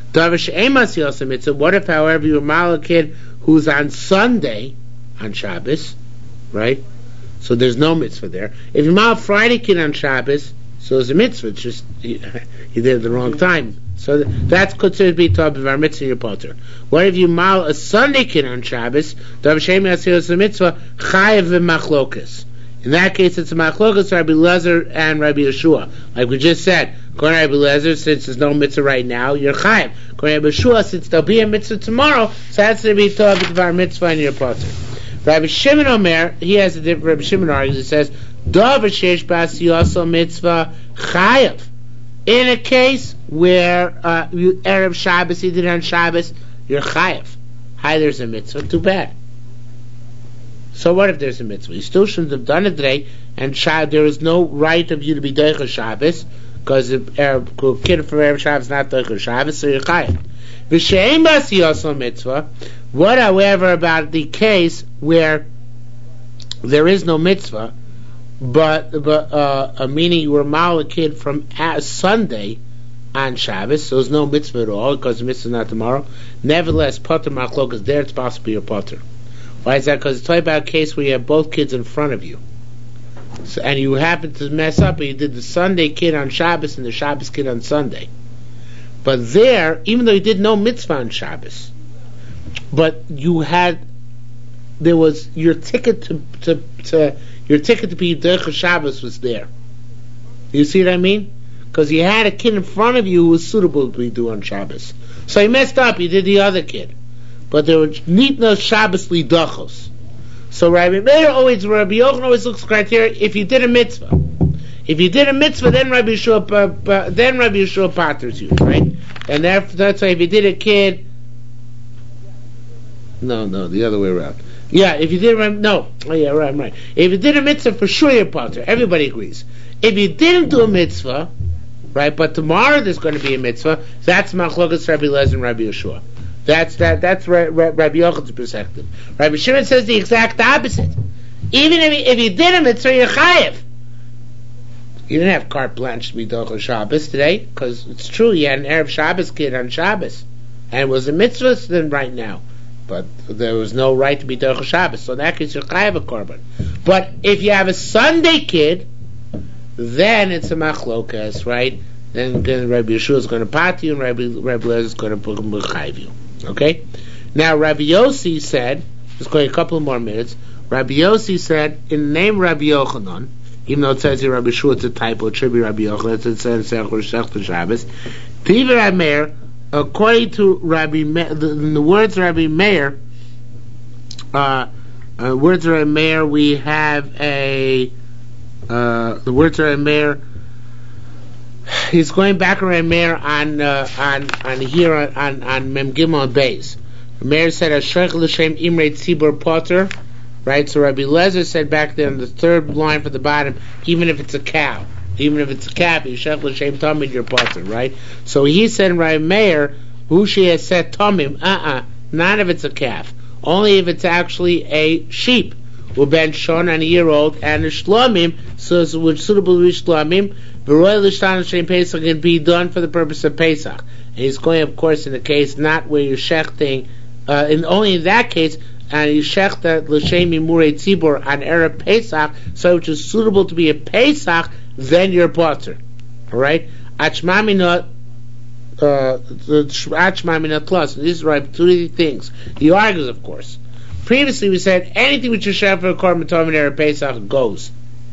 What if, however, you're a kid who's on Sunday on Shabbos, right? So there's no mitzvah there. If you're a Friday kid on Shabbos, so it's a mitzvah. It's just you did it at the wrong time. So that's considered to be top of our mitzvah in your potter. What if you mal a Sunday kid on Shabbos? It's a mitzvah chayev v'machlokas. In that case, it's a machlokas Rabbi Lezer and Rabbi Yeshua. Like we just said, according to Rabbi Lezer, since there's no mitzvah right now, you're chayev. According to Rabbi Yeshua, since there'll be a mitzvah tomorrow, so that's to be top of our mitzvah in your potter. Rabbi Shimon Omer, he has a different. Rabbi Shimon argues. It says, "Davar sheish b'asiyasa mitzvah chayev." In a case where Erev Shabbos, you did it on Shabbos, you're chayev. Hi, there's a mitzvah. Too bad. So what if there's a mitzvah? You still shouldn't have done it today, and there is no right of you to be doicha Shabbos, because a kid from Erev Shabbos is not doicha Shabbos, so you're chayev. V'she'ein b'asiyasa mitzvah. What, however, about the case where there is no mitzvah, but meaning you were mal a kid from Sunday on Shabbos, so there's no mitzvah at all because the mitzvah is not tomorrow. Nevertheless, potter machlok is there; it's possible you're potter. Why is that? Because it's talking about a case where you have both kids in front of you, and you happen to mess up, and you did the Sunday kid on Shabbos and the Shabbos kid on Sunday. But there, even though you did no mitzvah on Shabbos, but there was your ticket to be Derech Shabbos was there. You see what I mean? Because you had a kid in front of you who was suitable to be doing on Shabbos. So you messed up, you did the other kid. But there were nitna Shabbos lidachos. So Rabbi Yochanan always looks criteria if you did a mitzvah. If you did a mitzvah, then Rabbi Yeshua paters you, right? And that's why if you did a kid, no, the other way around. Yeah, if you did right. If you did a mitzvah, for sure you're pater. Everybody agrees. If you didn't do a mitzvah, right, but tomorrow there's going to be a mitzvah, that's machlokas Rabbi Lezer and Rabbi Yeshua. That's Rabbi Yochanan's perspective. Rabbi Shimon says the exact opposite. Even if you did a mitzvah, you're chayev. You didn't have carte blanche to be Dochel Shabbos today, because it's true, you had an Erev Shabbos kid on Shabbos, and it was a mitzvah then right now. But there was no right to be Dochel Shabbos, so in that case you're chayev a korban. But if you have a Sunday kid, then it's a machlokas, right? Then Rabbi Yeshua is going to pat you, and Rabbi Lezer is going to chayev you. Okay? Now Rabbi Yossi said, let's go a couple more minutes. Rabbi Yossi said, in the name Rabbi Yochanan, even though it says here Rabbi Yeshua, it's a typo, it should be Rabbi Yochanan, it says Sechur Shabbos. Tivi Rabbi Meir, according to Rabbi Meir, in the words of Rabbi Meir, we have the words of Rabbi Meir. He's going back to Rabbi Meir on Mem Gimel Beis. Meir said, "Ashrech l'shem imrei tzibur potter." Right, so Rabbi Lezer said back there in the third line from the bottom, even if it's a cow, Ashrech l'shem tamid your potter. Right, so he said, Rabbi Meir, who she has said tamim, not if it's a calf, only if it's actually a sheep. Uben shon and a year old, and a shlamim, so it's suitable to be shlamim. V'roy l'shtan shem Pesach can be done for the purpose of Pesach. And he's going, of course, in the case not where you're shechting, only in that case, and you shechta l'shem imurei tzibur on erev Pesach, so which is suitable to be a Pesach, then you're potter. All right, achmamina plus. This is right. Two things. He argues, of course. Previously, we said anything which is shechta for a korban tamid erev Pesach goes,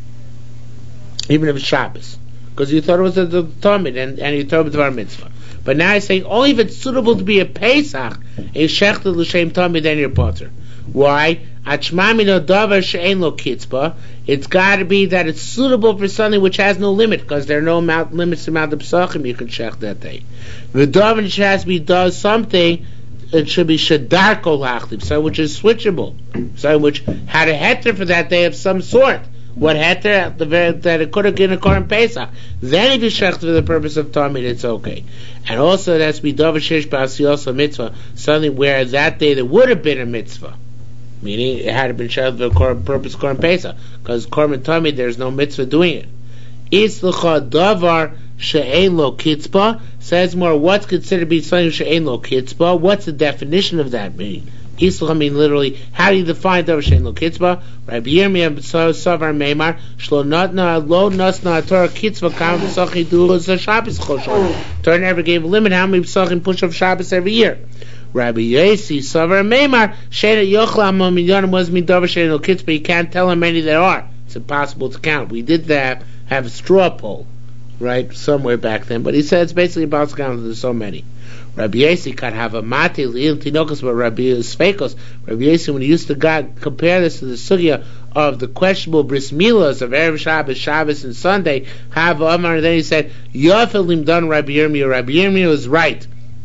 even if it's Shabbos, because you thought it was a tamid and you thought it was a mitzvah. But now he's saying only if it's suitable to be a Pesach, a shechta l'shem tamid, then you're potter. Why? Achmamino davar she'en lo kitzba. It's got to be that it's suitable for something which has no limit, because there are no limits to amount of psachim you can shech that day. The davar which has to be does something, it should be shadarko lachtiv, so which is switchable, so which had a heter for that day of some sort. What heter that it could have been a Korban Pesach. Then if you shech for the purpose of tamid, it's okay. And also it has to be davar sheish b'asiyos mitzvah, something where that day there would have been a mitzvah. Meaning it had been shech for the purpose of Korban Pesach, because Korban Tamid there's no mitzvah doing it. Itzlucha davar she'ein lo kitzba says more. What's considered to be something she'ein lo kitzba? What's the definition of that meaning? Itzlucha mean literally. How do you define davar she'ein lo kitzba? Rabbi Yirmiyah savar meimar shlo natna lo nasna Torah kitzba kam v'sachim dulos Shabbos choshon. Torah never gave a limit how many psachim push off Shabbos every year. Rabbi Yossi Savar Meimar Shena Yochla Milyonim was Midavar Shena Kitzba, but you can't tell how many there are. It's impossible to count. We did that, have a straw poll, right, somewhere back then, but he said it's basically about to count. There's so many. Rabbi Yossi can have a mati li'il tinokos, but Rabbi Sveikos. Rabbi Yossi, when he used to compare this to the sugya of the questionable bris milas of Erev Shabbos, Shabbos and Sunday, have Omar, and then he said Yofel Limdan Rabbi Yirmiyah. Rabbi Yirmiyah was right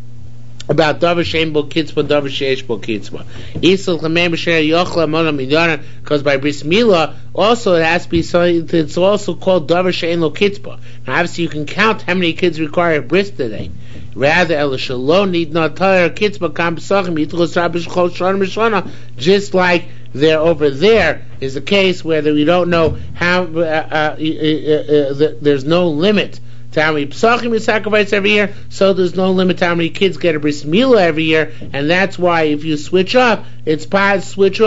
about davar she'ein bo kitzba, davar she'esh bo kitzba. Isel chamei b'sher yochla mona midyana, because by bris milah also it has to be something. It's also called davar she'ein lo kitzba. Now obviously you can count how many kids require a bris today. Rather el shalom need not tire kitzba kam b'sachim yitchos rabbish chol shana mishana. Just like there over there is a case where we don't know how there's no limit to how many psachim you sacrifice every year, so there's no limit to how many kids get a bris milah every year, and that's why if you switch up, it's switch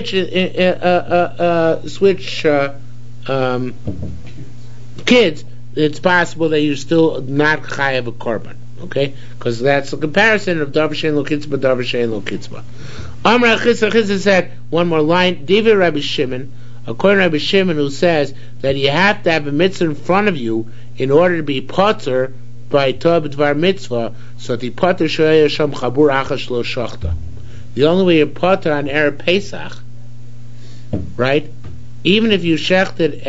kids. It's possible that you're still not chayav a korban, okay? Because that's the comparison of davar she'ein lo kitzba, davar she'ein lo kitzba. Amar Chizah said one more line. David Rabbi Shimon, according to Rabbi Shimon, who says that you have to have a mitzvah in front of you in order to be potter by Torah b'dvar mitzvah, so the potter shoyeh sham chabur achas lo shachta. The only way you're potter on erev Pesach, right? Even if you shechted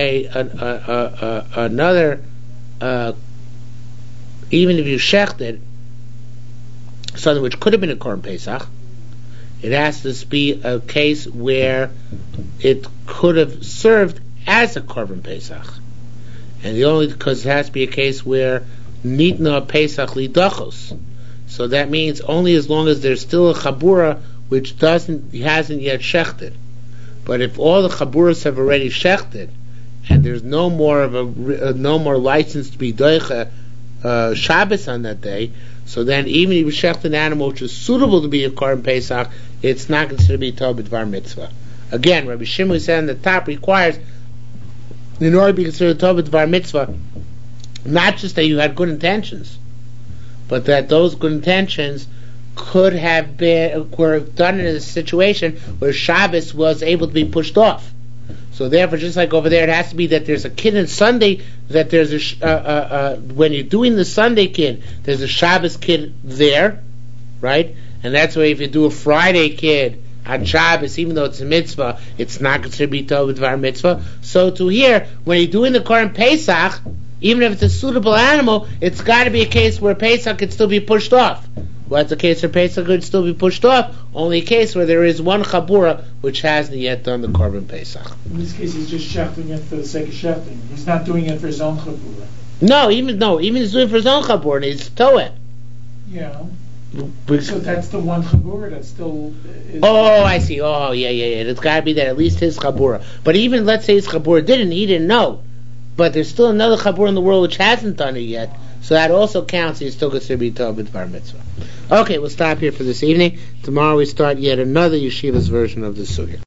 even if you shechted something which could have been a Korban Pesach, it has to be a case where it could have served as a Korban Pesach. And the only because it has to be a case where nitna Pesach lidachos. So that means only as long as there's still a chabura which hasn't yet shechted. But if all the chaburas have already shechted, and there's no more license to be doicha Shabbos on that day, so then even if you shecht an animal which is suitable to be a Korban Pesach, it's not considered to be Torah b'dvar mitzvah. Again, Rabbi Shimon said on the top requires, in order to be considered Torah b'dvar mitzvah, not just that you had good intentions, but that those good intentions were done in a situation where Shabbos was able to be pushed off. So therefore, just like over there, it has to be that there's a kid on Sunday, that there's when you're doing the Sunday kid, there's a Shabbos kid there, right? And that's why if you do a Friday kid on Shabbos, even though it's a mitzvah, it's not considered to be Torah b'dvar mitzvah. So to here, when you're doing the Korban Pesach, even if it's a suitable animal, it's got to be a case where Pesach could still be pushed off. What's the case where Pesach could still be pushed off? Only a case where there is one chabura which hasn't yet done the Korban Pesach. In this case, he's just shechting it for the sake of shechting. He's not doing it for his own chabura. No, even he's doing it for his own chabura, and he's toeh. Yeah. So that's the one chabura that still is... Oh, I see. Oh, yeah. It's got to be that at least his chabura. But even, let's say his chabura he didn't know. But there's still another chabura in the world which hasn't done it yet. So that also counts. He's still considered to be Torah b'dvar mitzvah. Okay, we'll stop here for this evening. Tomorrow we start yet another yeshiva's version of the sugya.